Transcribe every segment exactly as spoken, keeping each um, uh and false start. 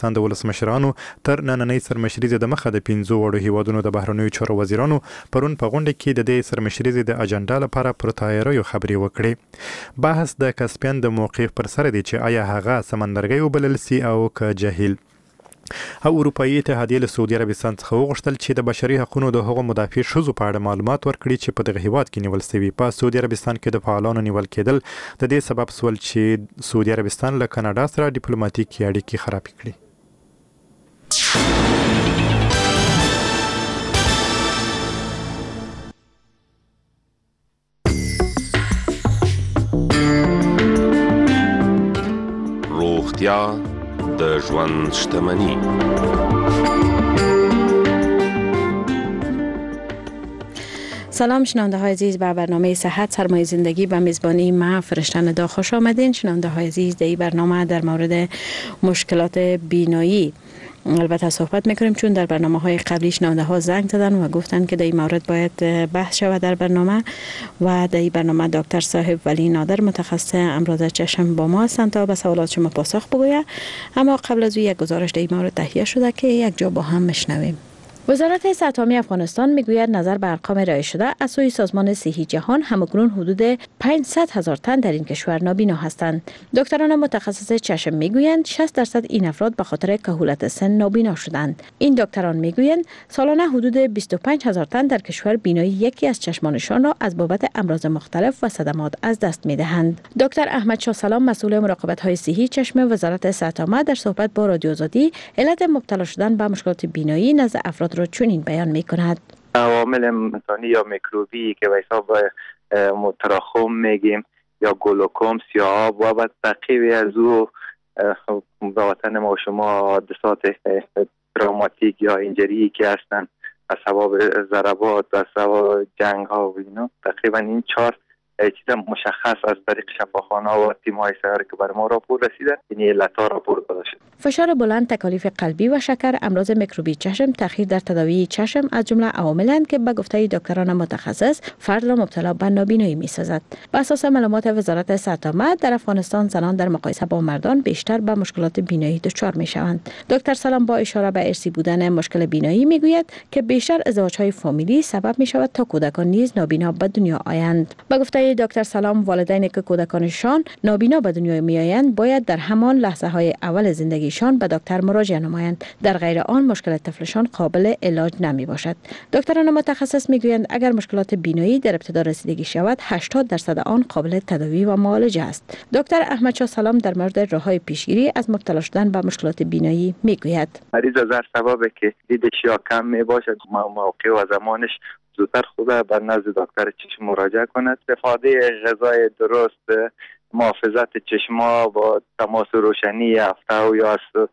افغانستان د ولسمشرانو تر نننۍ سرمشري د مخه د پنځو وړو هیوادونو د بهرنیو چارو وزیرانو پرون په غونډه کې د دې سرمشري د اجنډا لپاره پر تیاریو خبرې وکړې. بحث د کاسپین د موقف پر سر دی چې آیا هغه سمندرګي وبلل سي او که جهیل. او اروپایي اتحادیه له سعودي عربستان څخه وغوښتل چې د بشري حقوقو د هغو مدافع ښځو په اړه معلومات ورکړي چې په دغه هیواد کې نیول شوي. په سعودي عربستان کې د فعالانو نیول کېدل د دې سبب سول چې سعودي عربستان له کاناډا سره ډیپلوماټیکي اړیکې خراب کړي. روغتیا د ژوند شتمني. سلام شنونده های عزیز، به برنامه صحت سرمایه زندگی به میزبانی ما فرشته ندا خوش آمدین. شنونده های عزیز، در این برنامه در مورد مشکلات بینایی البته صحبت میکنیم، چون در برنامه های قبلی شنونده ها زنگ زدن و گفتن که در این مورد باید بحث شود در برنامه. و در این برنامه دکتر صاحب ولی نادر متخصص امراض چشم با ما هستند تا به سوالات شما پاسخ بگوید. اما قبل از او یک گزارش در این مورد تهیه شده که یک جا با هم میشنویم. وزارت صحت عامه افغانستان میگوید نظر به ارقام ارائه شده از سوی سازمان صحی جهان همکنون حدود پانصد هزار تن در این کشور نابینا هستند. دکتران متخصص چشم میگویند شصت درصد این افراد به خاطر کهولت سن نابینا شدند. این دکتران میگویند سالانه حدود بیست و پنج هزار تن در کشور بینایی یکی از چشمانشان را از بابت امراض مختلف و صدمات از دست میدهند. دکتر احمد شاه سلام، مسئول مراقبت های صحی چشم وزارت صحت عامه، در صحبت با رادیو آزادی علت مبتلا شدن به مشکلات بینایی نزد افراد را چنین بیان میکند. عوامل انسانی یا میکروبی که به حساب تراخم میگیم یا گلوکوم، سیاهاب و بعد بقیه از او به وطن ما و شما حادثات تروماتیک یا اینجری که هستن از سبب ضربات و سبب جنگ ها و اینا، تقریبا این چهار چیز مشخص از طریق شفاخانه و تیم‌های سیاره که بر ما راپور رسیده این علت‌ها راپور داده شد. فشار بلند، تکالیف قلبی و شکر، امراض میکروبی چشم، تأخیر در تداوی چشم از جمله عواملند که به گفته دکتران متخصص فرد را مبتلا به نابینایی می‌سازد. بر اساس معلومات وزارت صحت عامه در افغانستان زنان در مقایسه با مردان بیشتر به مشکلات بینایی دچار می‌شوند. دکتر سلام با اشاره به ارثی بودن مشکل بینایی میگوید که بیشتر ازدواج‌های فامیلی سبب می‌شود تا کودکان نیز نابینا به دنیا آیند. به گفته دکتر سلام، والدینی که کودکانشان نابینا به دنیا میآیند باید در همان لحظه‌های اول زندگیشان به دکتر مراجعه نمایند، در غیر آن مشکل طفلشان قابل علاج نمی باشد. دکتران متخصص میگویند اگر مشکلات بینایی در ابتدا رسیدگی شود هشتاد درصد آن قابل تداوی و معالجه است. دکتر احمد شاه سلام در مورد راه‌های پیشگیری از مبتلا شدن به مشکلات بینایی میگوید مریض از هر سببی که دیدش یا کم می باشد موقع و زمانش زودتر خوبه به نزد دکتر چشم مراجعه کند. استفاده غذای درست، محافظت چشما با تماس روشنی هفته و یا از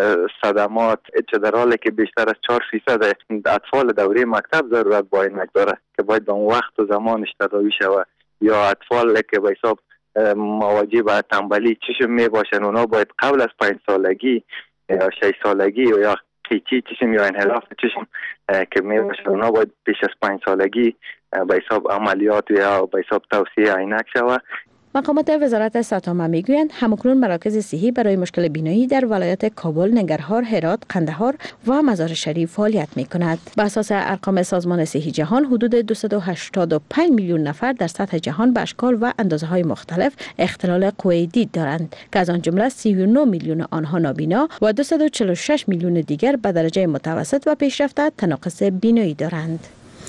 صدمات، چه در حالی که بیشتر از چهار فیصد اطفال دوره مکتب ضرورت با اینک داره که باید به اون وقت و زمانش تداوی شود، یا اطفال که به حساب مواجه به تنبلی چشم می باشن اونا باید قبل از پنج سالگی یا شش سالگی و یا قیچی چشم یا انحراف چشم که می باشن اونا باید پیش از پنج سالگی به حساب عملیات یا به حساب توسیه عینک شود. مقامات وزارت صحت عامه میگویند همکنون مراکز صحی برای مشکل بینایی در ولایت کابل، ننگرهار، هرات، قندهار و مزار شریف فعالیت میکند. بر اساس ارقام سازمان صحی جهان حدود دویست و هشتاد و پنج میلیون نفر در سطح جهان به اشکال و اندازه‌های مختلف اختلال قوه دید دارند که از آن جمله سی و نه میلیون آنها نابینا و دویست و چهل و شش میلیون دیگر به درجه متوسط و پیشرفته تناقض بینایی دارند.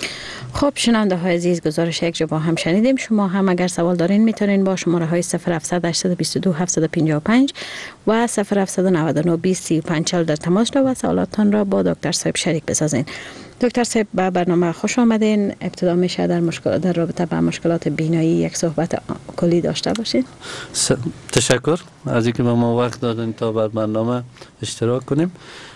خب شنونده های عزیز، گزارش یک جا با هم شنیدیم. شما هم اگر سوال دارین میتونین با شماره های صفر هفتصد هشتصد و بیست و دو هفتصد و پنجاه و پنج و صفر هفتصد و نود و نه بیست سی و پنج چهل در تماس شد و سوالاتتان را با دکتر صاحب شریک بسازین. دکتر صاحب به برنامه خوش آمدین. ابتدا میشه در مشکل در رابطه با مشکلات بینایی یک صحبت کلی داشته باشین. تشکر از اینکه به ما وقت دادین تا بر برنامه اشتراک کنیم.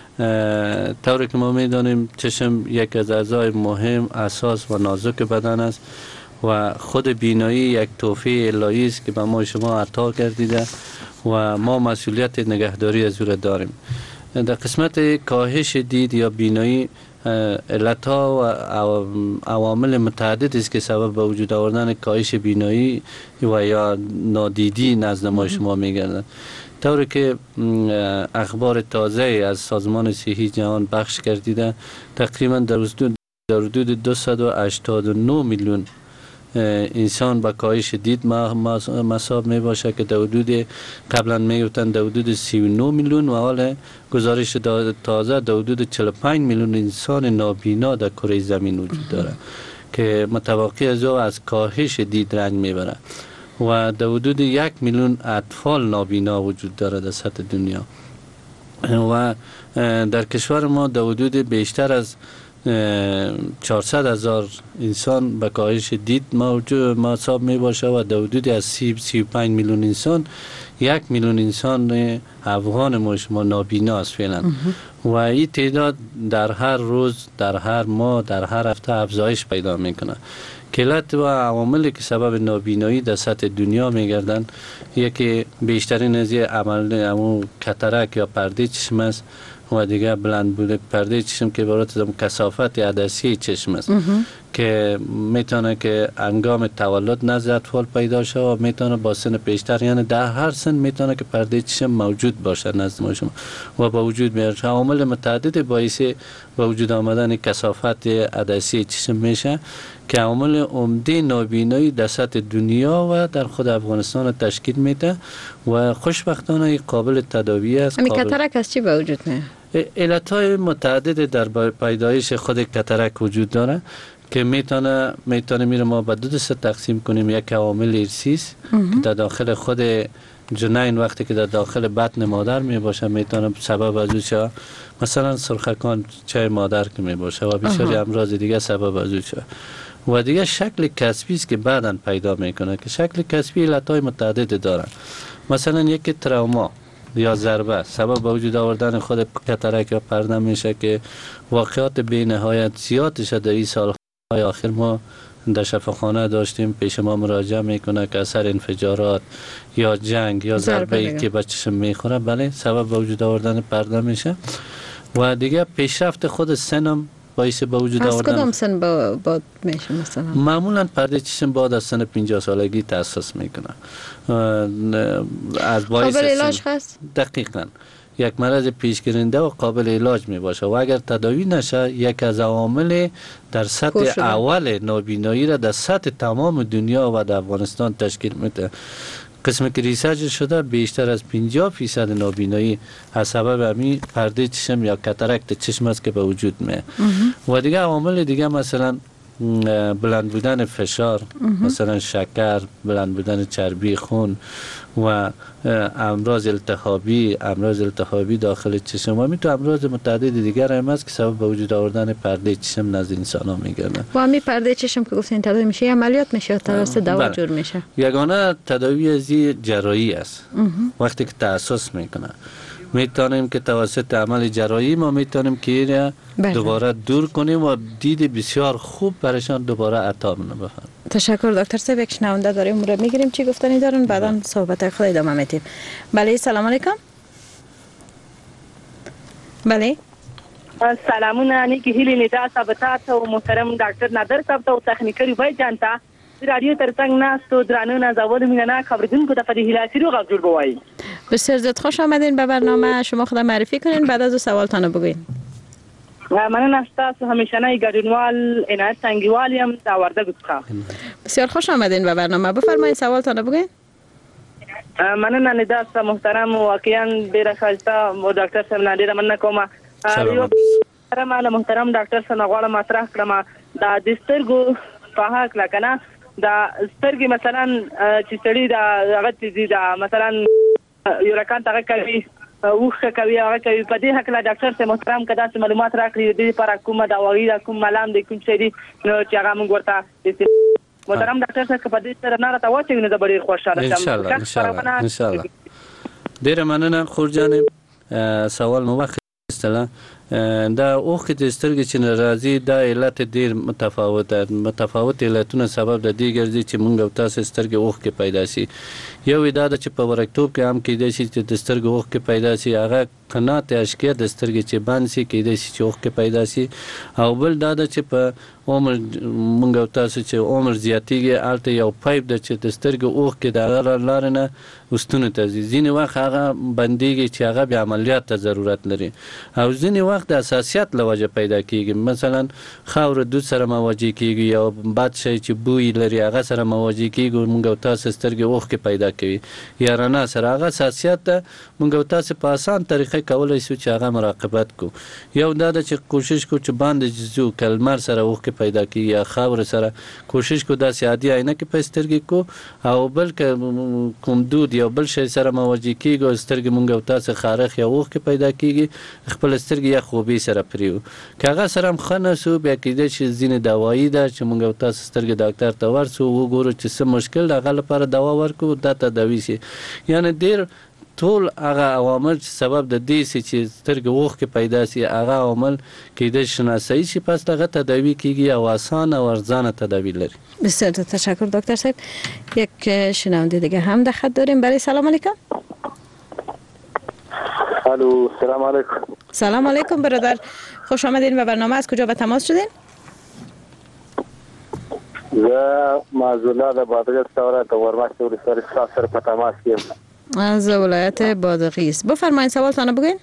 طوری که ما میدانیم چشم یک از اعضای مهم، اساس و نازک بدن است و خود بینایی یک تحفه الهی است که به ما شما عطا کردیده و ما مسئولیت نگهداری از او داریم. در قسمت کاهش دید یا بینایی علتها و عوامل متعدد است که سبب به وجود آوردن کاهش بینایی و یا نادیدی نزد ما شما میگردند. طوری که اخبار تازه از سازمان صحی جهان پخش کردیده تقریبا در حدود در حدود دویست و هشتاد و نه میلیون انسان با کاهش دید مصاب می باشه که در حدود قبلا می گفتن در حدود سی و نه میلیون و حال گزارش تازه در حدود چهل و پنج میلیون انسان نابینا در کره زمین وجود داره که متوقع از او از کاهش دید رنج میبره و در حدود یک میلیون اطفال نابینا وجود داره در سطح دنیا و در کشور ما در حدود بیشتر از چهارصد هزار انسان به کاهش دید موجود مصاب می باشه و در حدود از سی سی و پنج میلیون انسان یک میلیون انسان افغان ما شما نابینا است فعلا و این تعداد در هر روز در هر ماه در هر هفته افزایش پیدا میکنه. کلت و عواملی که سبب نابینایی در سطح دنیا میگردن یکی بیشترین از عمل همون کاتاراک یا پرده چشم است و دیگه بلند بوده پرده چشم که عبارت از کثافت عدسی چشم است که میتونه که انگام تولد نزد اطفال پیدا شه و میتونه با سن پیشتر یعنی در هر سن میتونه که پرده چشم موجود باشه نزد ما شما و با وجود میاد. عوامل متعدد باعث با وجود آمدن کثافت عدسی چشم میشه که عامل عمده نابینایی در سطح دنیا و در خود افغانستان تشکیل میده و خوشبختانه قابل تداوی است. همین کاتاراک از چی به وجود میاد؟ علتهای متعدد در پیدایش خود کاتاراک وجود داره که میتونه میتونه میره ما به دو دسته تقسیم کنیم. یک عامل ارثی است که در داخل خود جنین وقتی که در داخل بطن مادر می باشه میتونه سبب از اوشه مثلا سرخکان چای مادر که می باشه و بسیاری امراض دیگه سبب از اوشه و دیگه شکل کسبی است که بعداً پیدا میکنه که شکل کسبی علتهای متعدد داره. مثلا یک تروما یا ضربه سبب به وجود آوردن خود کاتاراک یا پرده میشه که واقعات بی نهایت زیادش در این سالهای آخر ما در شفاخانه داشتیم پیش ما مراجعه میکنه که اثر انفجارات یا جنگ یا ضربه ای که به چشم میخوره بله سبب به وجود آوردن پرده میشه و دیگه پیشرفت خود سنم باعث به وجود آوردن. از کدام سن با با میشه مثلا؟ معمولا پرده چشم بعد از سن پنجاه سالگی تأسیس میکنه. از باعث قابل علاج هست؟ دقیقاً یک مرض پیشگیرنده و قابل علاج می باشه و اگر تداوی نشه یک از عوامل در سطح اول نابینایی را در سطح تمام دنیا و در افغانستان تشکیل میده. قسمی که ریسرچ شده بیشتر از پنجاه فیصد نابینایی از سبب همین پرده چشم یا کاتاراک چشم است که به وجود میاد. و دیگه عوامل دیگه مثلا بلند بودن فشار مثلا شکر، بلند بودن چربی خون و امراض التهابی امراض التهابی داخل چشم و میتونه امراض متعدد دیگر هم است که سبب به وجود آوردن پرده چشم نزد انسان ها میگردن. و همین پرده چشم که گفتین تداوی میشه عملیات میشه توسط دوا جور میشه؟ یگانه تداوی از جراحی است. وقتی که تأسیس میکنه میتونیم که توسط عمل جراحی ما میتونیم که دوباره دور کنیم و دید بسیار خوب برشان دوباره عطا بکنیم. تشکر دکتر صاحب. یک شنونده داریم اون رو میگیریم چی گفتنی دارن بعدا صحبت خود ادامه میدیم. بله سلام علیکم. بله سلامونه نیکی هیلی ندا ثابتات و محترم دکتر نادر صاحب او تخنیکري وای جانتا رادیو ترڅنګ ناستو درانه نازول مینه خبردونکو د فدی هلاسي رو غوړ بوای. بسیار زیاد خوش آمدین به برنامه. شما خود معرفی کنین بعد از سوالتان بگوین. من نستاسو همیشنه گاډینوال عنایت سنگیوال یم دا ورده ګوتخه. بسیار خوش آمدین به برنامه. بفرمایید سوالتان بگوین. من نه ندا محترم واقعا ډیر ښه مو ډاکټر صاحب نه ډیر مننه کوم. یو محترم محترم ډاکټر صاحب غواړم مطرح کړم دا د سترګو په حق لکنه دا سترګې مثلا چې سړی دا هغه چې دا مثلا یو رکان ته کوي اوخه کوي هغه کوي په دې حق لا ډاکټر صاحب محترم کدا چې معلومات راکړي دې پر کومه دا وایي کوم ملام دې کوم څه دي نو چې هغه موږ ورته محترم ډاکټر صاحب په دې سره نه راته واچوي نو د ډېر خوشاله شم. ان شاء الله ان شاء الله ان شاء الله ډېر مننه خور جانب سوال مو وخت استله دا اوخ د سترګې چې ناراضي دا علت ډیر متفاوت ده متفاوت علتونه سبب د دې ګرځي چې موږ او تاسو سترګې اوخ کې پیدا شي یو دا چې په ورکتوب کې هم کېدای شي چې د سترګې اوخ کې پیدا شي هغه قنات اشکیا د سترګې چې بند شي کېدای شي چې اوخ کې پیدا شي او بل دا چې په عمر موږ او تاسو چې عمر زیاتیږي الته یو پایپ د چې د سترګې اوخ کې د هغه لار نه وستونه ته ځینې وخت هغه بنديږي چې هغه بیا عملیات ته ضرورت لري او ځینې وخت د اساسیت لوجه پیدا کیږي مثلا خاور دود سره مواجه کیږي یا بد شي چې بوی لري هغه سره مواجه کیږي موږ او تاسو سترګې اوخ کې پیدا کوي یا رڼا سره هغه اساسیت ته موږ او تاسو په اسان طریقې کولای شو چې هغه مراقبت کو یو دا چې کوشش کو چې باندې جزو کلمر سره اوخ کې پیدا کیږي یا خاور سره کوشش کو د سیادی عینه کې په سترګې کو او بلکې کوم دود یا بل شي سره مواجه کیږي سترګې موږ او تاسو خارخ یا اوخ کې پیدا کیږي خپل سترګې یا خوبي سره پریو کاغه سره هم خنه سو بیا کېدای شي ځینې دوايي ده چې موږ او تاسو سترګې ډاکټر ته ورسو وګورو چې څه مشکل ده هغه لپاره دوا ورکو دا تداوي شي یعنی ډیر ټول هغه عوامل چې سبب د دې چې سترګې اوخ کې پیدا شي هغه عوامل کېدای شي شناسایی شي پس هغه تداوی کیږي او آسان او ارزانه تداوی لري بسیار تشکر دکتر صاحب یک شنونده دیگه هم در خط داریم برای سلام علیکم الو سلام علیکم سلام علیکم برادر خوش آمدین به برنامه از کجا به تماس شدین زه معذولا د بادغیس ولایت ورماشت ولسوالۍ څخه سره په تماس یم از ولایت بادغیس بفرمایید سوالتان بگوین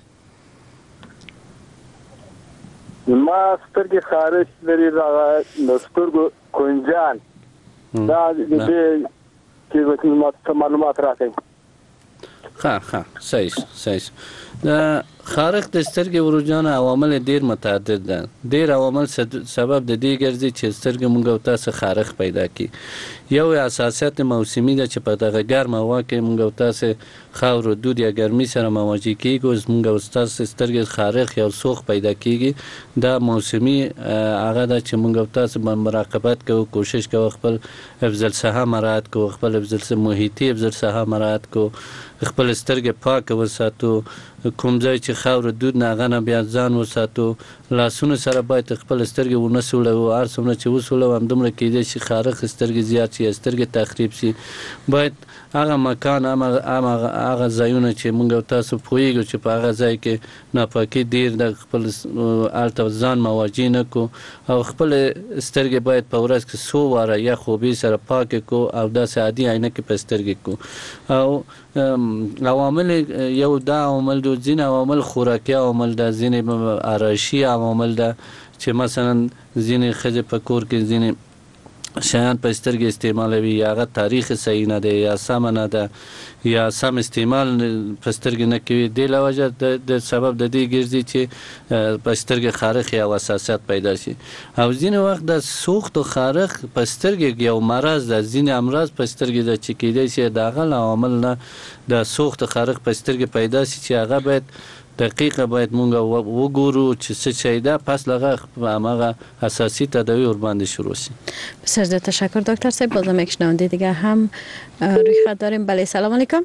ما سترګې خارش لري دا سترګو کنجان دا دې کې معلومات راکړئ ها ها صحیح صحیح د خارق د سترګې ورجان عوامل ډیر متعدد دي ډیر عوامل سبب د دې ګرځي چې سترګې مونږ او تاسو خارق پیدا کی یو اساسات موسمي ده چې په دغه ګرم هوا کې مونږ او تاسو خاور دود یا ګرمي سره مواجه کیږي مونږ او تاسو سترګې خارق یا سوخ پیدا کیږي دا موسمي هغه ده چې مونږ او تاسو مراقبت کوو کوشش کوو خپل افضل صحه مراعات کوو خپل افضل محیطي افضل صحه مراعات کوو خپل سترګې پاک وساتو کوم ځای چې خاور دود نه غنه بیا ځان وساتو لاسونو سره باید خپل سترګې ونسولو او هر څومره چې وسولو هم دومره کېدای شي خارق سترګې زیات شي سترګې تخریب شي باید هغه مکان هغه هغه ځایونه چې موږ او تاسو پوهیږو چې په هغه ځای کې ناپاکي ډیر د خپل الته ځان مواجه نه کو او خپل سترګې باید په ورځ کې څو واره یا خوبي سره پاک کو او داسې عادي عینه کې په سترګې کو او عوامل یو دا عوامل د ځین عوامل خوراکي عوامل د ځین آرایشي عوامل د چې مثلا ځین خځه په کور کې ځین شیان په سترګې استعمالوي یا هغه تاریخ صحیح نه دی یا سم نه ده یا سم استعمال په سترګې نه کوي د لوجه د سبب د دې ګرځي چې په سترګې خارق یا حساسیت پیدا شي او ځینې وخت د سوخت او خارق په سترګې یو مرض د ځینې امراض په سترګې د چې کېدای شي د هغه عوامل نه د سوخت او خارق په سترګې پیدا شي چې هغه باید دقیقه باید مونږ وګورو چې څه شي ده پس لغه هغه اساسي تداوی ور باندې شروع شي. بسیار زیاد تشکر دکتر صاحب. بازم یک شنونده دیگه هم روی خط داریم. بله سلام علیکم.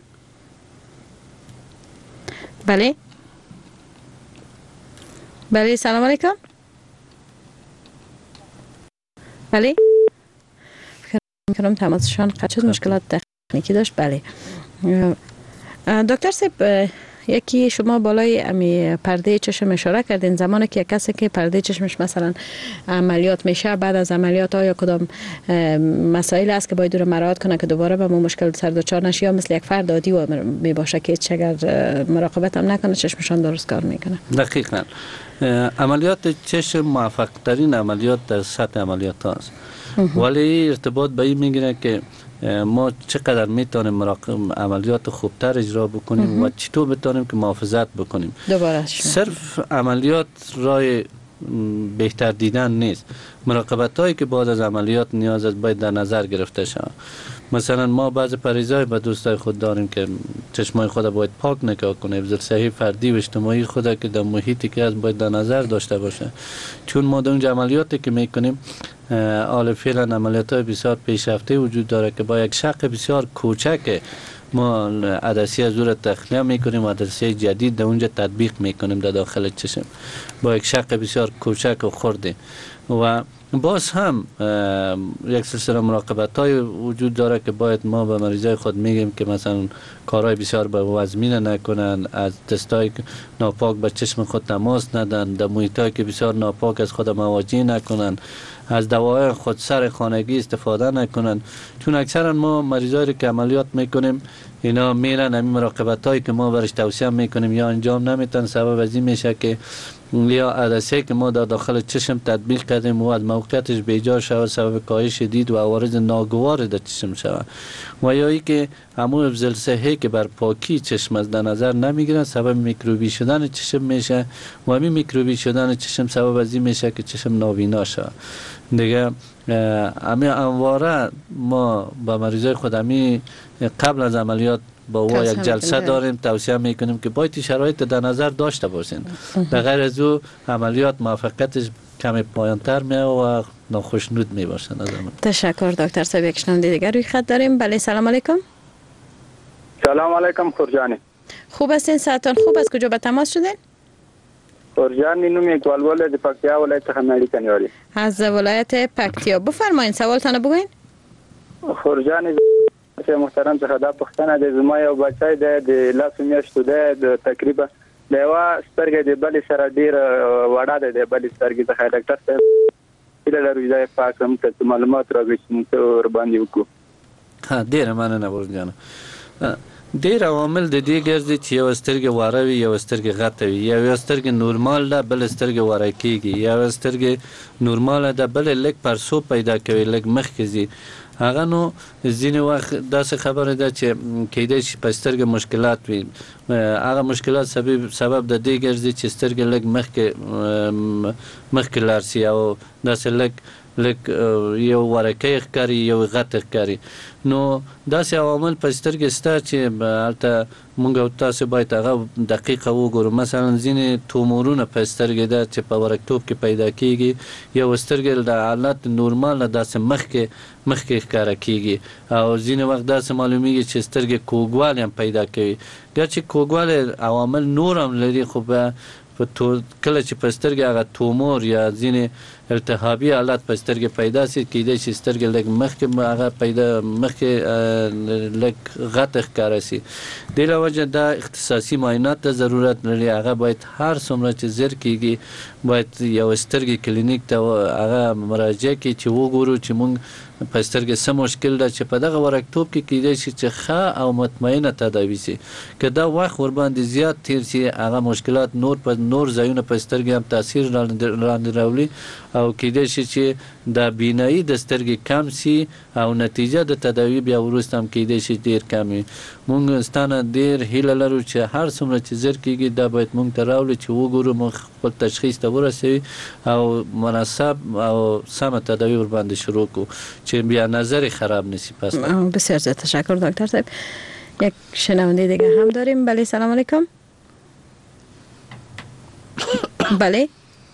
بله بله سلام علیکم. بله میکنم تماسشان قطع شد مشکلات تکنیکی داشت. بله دکتر صاحب یکی شما بالای امی پرده چشم اشاره کردین زمانی که یک کسی که پرده چشمش مثلا عملیات میشه بعد از عملیات ها یا کدام مسائل است که باید رو مراعات کنه که دوباره به ما مشکل سر دچار نشه یا مثل یک فرد عادی و می باشه که اگر مراقبت هم نکنه چشمشان درست کار میکنه؟ دقیقاً عملیات چشم موفق ترین عملیات در سطح عملیات هاست ولی ارتباط به این میگیره که ما چقدر میتونیم عملیات خوبتر اجرا بکنیم و چطور بتونیم که محافظت بکنیم. دوباره صرف عملیات رای بهتر دیدن نیست. مراقبت هایی که بعد از عملیات نیاز است باید در نظر گرفته شود. مثلا ما بعض پریزای به دوستای خود داریم که چشمای خود باید پاک نگاه کنه، افضل صحی فردی و اجتماعی خود که در محیطی که از باید در نظر داشته باشه. چون ما در اونجا عملیاتی که میکنیم حال فعلا عملیات های بسیار پیشرفته وجود داره که با یک شق بسیار کوچک ما عدسیه زور تخلیه میکنیم، عدسیه جدید در اونجا تطبیق میکنیم در داخل چشم با یک شق بسیار کوچک و خرده. و باز هم یک سلسله مراقبت های وجود داره که باید ما به مریضای خود میگیم که مثلا کارهای بسیار به وزمینه نکنن، از دستای ناپاک به چشم خود تماس ندن، در محیطایی که بسیار ناپاک از خود مواجه نکنن، از دوای خودسر خانگی استفاده نکنن. چون اکثرا ما مریضایی که عملیات میکنیم اینا میرن همین مراقبت هایی که ما برش توصیه میکنیم یا انجام نمیتن، سبب از این میشه که یا عدسه که ما در داخل چشم تطبیق کردیم و از موقعیتش بیجا شود، سبب کاهش دید و عوارض ناگوار در چشم شود. و یا ای که همون افزلسهی که بر پاکی چشم از در نظر نمیگیرن، سبب میکروبی شدن چشم میشه و همین میکروبی شدن چشم سبب از این میشه که چشم نابینا شود. دیگه همین انواره ما با مریضای خود همین قبل از عملیات با او یک جلسه داریم، توصیه میکنیم که باید شرایط در نظر داشته باشین. در غیر از او عملیات موفقیتش کمی پایانتر میه و ناخوشنود میباشن. تشکر دکتر صاحب. یک شنونده دیگر روی خط داریم. بله سلام علیکم. سلام علیکم خورجانی. خوب هستین؟ صحتان خوب؟ از کجا به تماس شدین؟ خورجانی نوم اقبال از پکتیا ولایت خمنالی کنیاری. از ولایت پکتیا. بفرمایید سوالتان بگوین. خورجانی محترم څخه دا پښتنه د زما یو بچی د لاس میاشتو د تقریبا د یو سترګې د بلې سره ډیر وړه ده، د بلې سترګې څخه ډاکټر صاحب کله لري ځای پاکم ته معلومات راغی چې موږ ور باندې وکړو. ها ډیر مننه ورګانه. ډیر عوامل د دې ګرځي چې یو سترګې واره وي، یو سترګې غټه وي، یو سترګې نورمال ده بل سترګې واره کیږي، یو سترګې نورمال ده بل لږ پرسو پیدا کوي، لږ مخکې ځي. هغه نو ځینې وخت داسې خبره ده چې کیدای شي په سترګې مشکلات وي. هغه مشکلات سبب سبب د دې ګرځي چې سترګې لږ مخکې مخکې لاړ شي او داسې لږ لږ یو ورکه ښکاري یو غټ ښکاري. نو داسې عوامل په سترګې شته چې هلته موږ او تاسو باید هغه دقیقه وګورو. مثلا ځینې تومورونه په سترګې ده چې په ورکتوب کې پیدا کیږي، یو سترګې د حالت نورمال نه داسې مخکې مخکې ښکاره کیږي او ځینې وخت داسې معلومیږي چې سترګې کوږوالی هم پیدا کوي. ګرچې کوږوالی عوامل نور هم لري خو به کله چې په سترګې هغه تومور یا ځینې التهابي حالت په سترګې پیدا شي کیدای شي سترګې لږ مخکې هغه پیدا مخکې لږ غټ ښکاره شي. دې له وجې دا اختصاصي معاینات ته ضرورت لري. هغه باید هر څومره چې زر کیږي باید یو سترګې کلینیک ته هغه مراجعه کړي چې وګورو چې موږ په سترګې څه مشکل ده چې په دغه ورکتوب کې کیدای شي چې ښه او مطمئنه تداوي شي. که دا وخت ورباندې زیات تیر شي هغه مشکلات نور په نور ځایونه په سترګې هم تاثیر لاندې راولي او کیدای شي چې د بینایی د سترګې کم شي او نتیجه د تداوی بیا وروسته هم کیدای شي ډیر کم وي. موږ ستانه ډیر هیله لرو چې هر څومره چې زر کیږي دا باید موږ ته راولي چې وګورو موږ خپل تشخیص ته ورسوي او مناسب او سمه تداوی ورباندې شروع کړو چې بیا نظر خراب نشي. پس بسیار زیاد تشکر دکتر صاحب. یک شنونده دیگه هم داریم. بله سلام علیکم. بله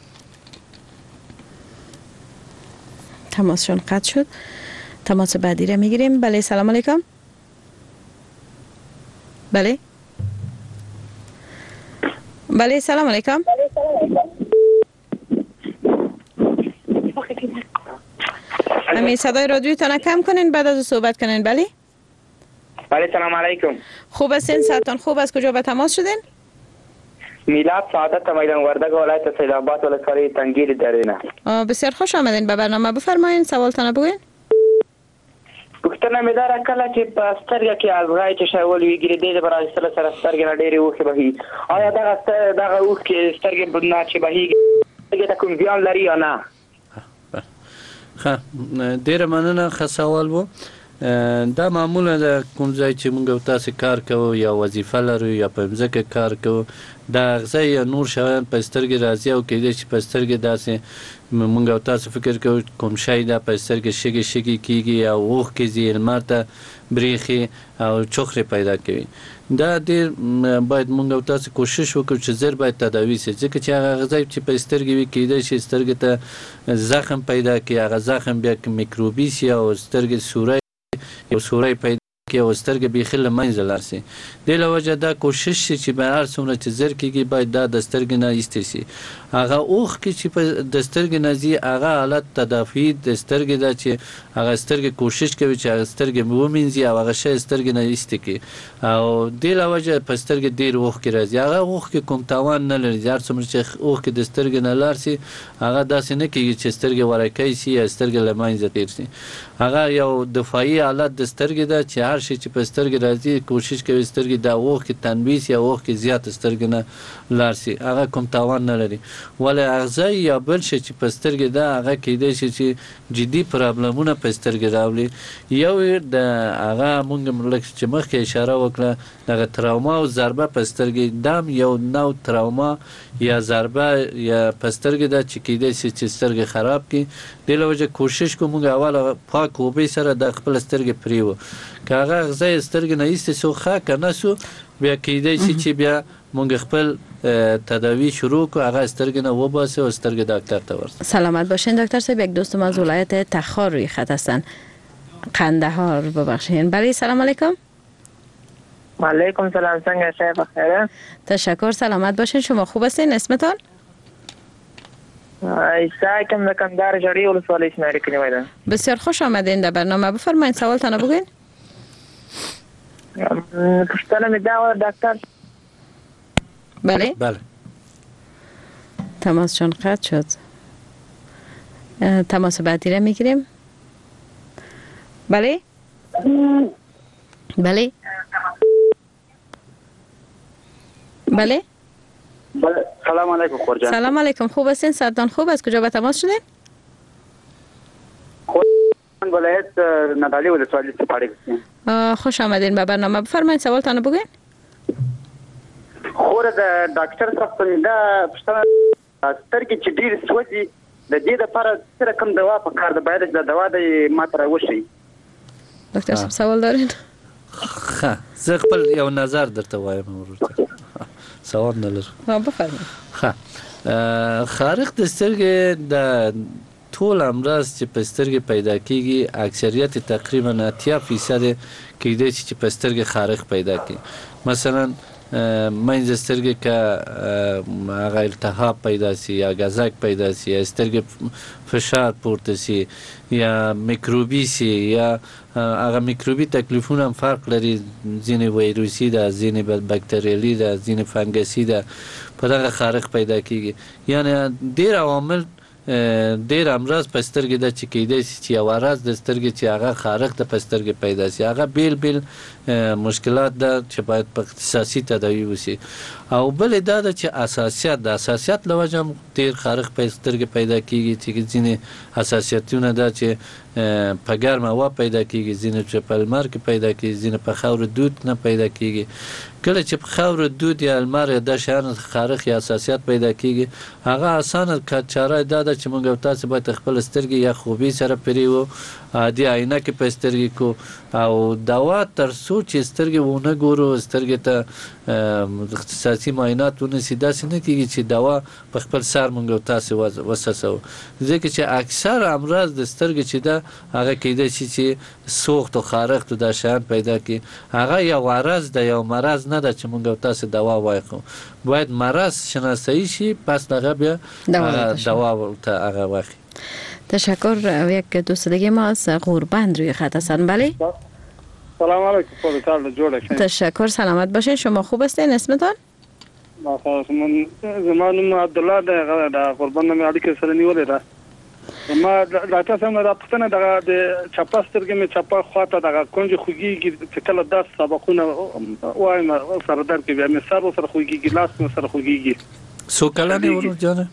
تماسشون قطع شد. تماس بعدی را میگیریم. بله سلام علیکم. بله بله سلام علیکم. همین صدای رادیوتان کم کنین بعد از صحبت کنین. بله بله سلام علیکم. خوب هستین؟ صحتان خوب؟ از کجا به تماس شدین؟ میلاد سعادت میدان وردگ ولایت سید آباد ولسوالی تنگیر درینه. بسیار خوش آمدین به برنامه. بفرمایید سوالتان بگوین. پوښتنه مې دا راکړه چې په سترګه کې الوغای چې شاول ویګری دې برای سره سره سترګې نه ډېری اوښکې بهي. آیا دغه دغه اوښکې سترګې نه چې بهیږي دغه کوم زیان لري یا نه؟ ښه ډېره مننه. ښه سوال و. دا معمولا د کوم ځای چې موږ تاسو کار کوو یا وظیفه لرو یا په ځمکه کار کوو دا غذا یا نور شیان په سترګې راځي او کېدای شي په سترګې داسې موږ او تاسو فکر کوو کوم شی دا په سترګې شګې شګې کیږي او اوښکې ځي لمر ته بریښي او چوخرې پیدا کوي. دا ډېر باید موږ او تاسو کوشش وکړو چې زر باید تداوي شي ځکه چې هغه غذا چې په سترګې وي کېدای شي سترګې ته زخم پیدا کړي. هغه زخم بیا میکروبي شي او سترګې سوری یو سوری پیدا کې او سترګې بیخي له منځه لاړ شي. دې له وجې دا کوشش شي چې به هر څومره چې زر کېږي باید دا د سترګې نه ایستې شي. هغه اوښکې چې په د سترګې نه ځي هغه حالت تدافعي د سترګې ده چې هغه سترګې کوشش کوي چې هغه سترګې ومینځي او هغه شی سترګې نه ایستې کړي او دې له وجې په سترګې ډېر اوښکې راځي. هغه اوښکې کوم تاوان نه لري. هر څومره چې اوښکې د سترګې نه لاړ شي هغه داسې نه کېږي چې سترګې ورکې شي یا سترګې له منځه تېر شي. هغه یو دفاعي حالت د سترګې ده چې هر شي چې په سترګې راځي کوشش کوي سترګې دا اوښکې تنبیس یا اوښکې زیات سترګې نه لاړ شي. هغه کوم تاوان نه لري. ولې اغذایي یا بل شی چې په سترګې ده هغه کېدای شي چې جدي پرابلمونه په سترګې راولي. یو د هغه مونږ لکه چې مخکې اشاره وکړه دغه تراوما او ضربه په سترګې دام یو نوع تراوما یا ضربه یا په سترګې ده چې کېدای شي چې سترګې خراب کړي. دې له وجې کوشش کوو مونږ اول پاک اوبه سره د خپل سترګې پرېوو. که هغه اغذایي سترګې نه ایستې سو ښه که نه سو بیا کېدای شي چې بیا مونږ خپل تداوی شروع کو هغه سترګې نه وباسه و سترګې دکتر ته ورسه. سلامت باشین دکتر صاحب. یک دوستم از ولایت تخار روی خط هستن. قندهار ببخشین. بله سلام علیکم. علیکم سلام. څنګه شای بخیره؟ تشکر. سلامت باشین. شما خوب هستین؟ اسمتان؟ ایسا کم د کندهار جړی ولسوالۍ شماري کلمه ده. بسیار خوش آمدین در برنامه. بفرمایید سوالتان بگوین. پوښتنه مې دا و دکتر. بله بله تماس چون قطع شد. تماس بعدی را میگیریم. بله بله بله سلام علیکم خورجان. سلام علیکم. خوب هستین؟ صدتان خوب است؟ کجا به تماس شدین؟ خورجان ولایت ندالی ولسوالی سپاړی. خوش آمدین به برنامه. بفرمایید سوالتان بگوین. خور د ډاکټر صاحب دا پښتنه سترګې چې ډېر سوځي د دې لپاره سره کوم دوا په کار ده باید د دوا د ماتره وشي. دکتر صاحب سوال دارین؟ ښه زه خپل یو نظر درته وایم ورته. سوال نه لرم. بفرمایئ. ښه خارق د سترګې د ټول امراض چې په سترګې پیدا کیږي اکثریت تقریبا اتیا فیصد کېدای شي چې په سترګې خارق پیدا کړي. مثلا منځ سترګې که هغه التهاب پیدا شي یا ګزک پیدا شي یا سترګې فشار پورته شي یا میکروبي شي یا هغه میکروبي تکلیفونه هم فرق لري. ځینې ویروسي ده، ځینې بکتریالي ده، ځینې فنګسي ده. په دغه خارق پیدا کیږي. یعنی ډېر عوامل ډېر امراض په سترګې ده چې کېدای شي چې یوه ورځ د سترګې چې هغه خارق د په سترګې پیدا شي. هغه بیل بیل مشکلات ده چې باید په اختصاصي تداوي وشي. او بل دا ده چې اساسیت د اساسیت له وجې هم ډېر خارق په سترګې پیدا کیږي چې ځینې اساسیتونه ده چې په ګرمه هوا پیدا کیږي، ځینې چې په لمر کې پیدا کیږي، ځینې په خاورو دود نه پیدا کیږي. کله چې په خاورو دود یا لمر یا د شیانو خارق یا اساسیت پیدا کیږي هغه اسانه چاره دا ده چې موږ او تاسو باید خپل سترګې یا خوبي سره پرېوو، عادي عینکې په سترګې کو او دوا تر څو چې سترګې ونه ګورو سترګې ته اختصاصي معاینات ونشي داسې نه کېږي چې دوا په خپل سر موږ او تاسو وسوسو. ځکه چې اکثر امراض د سترګې چې ده هغه کېدای شي چې سوخت او خارښت دا شیان پیدا کړي. هغه یو عرض ده، یو مرض نه ده چې موږ او تاسو دوا واخلو. باید مرض شناسایی شي پس دغه بیا دوا ته هغه واخلي. تشکر. یک دوست دیگه ما از غوربند روی خط هستن. بله سلام علیکم. خودتان جوړه شئ. تشکر. سلامت باشین. شما خوب هستین؟ اسمتان؟ من زمان نوم عبدالله ده. د غوربند مې اړیکه سره نیولې ده. ما دا تاسو هم دا پښتنه د چپا سترګې مې چپا خواته د کونج خوږیږي چې کله داس سبقونه وایم سره درک بیا مې سر سره خوږیږي، لاس مې سره خوږیږي. سو کلانه ورو جانه؟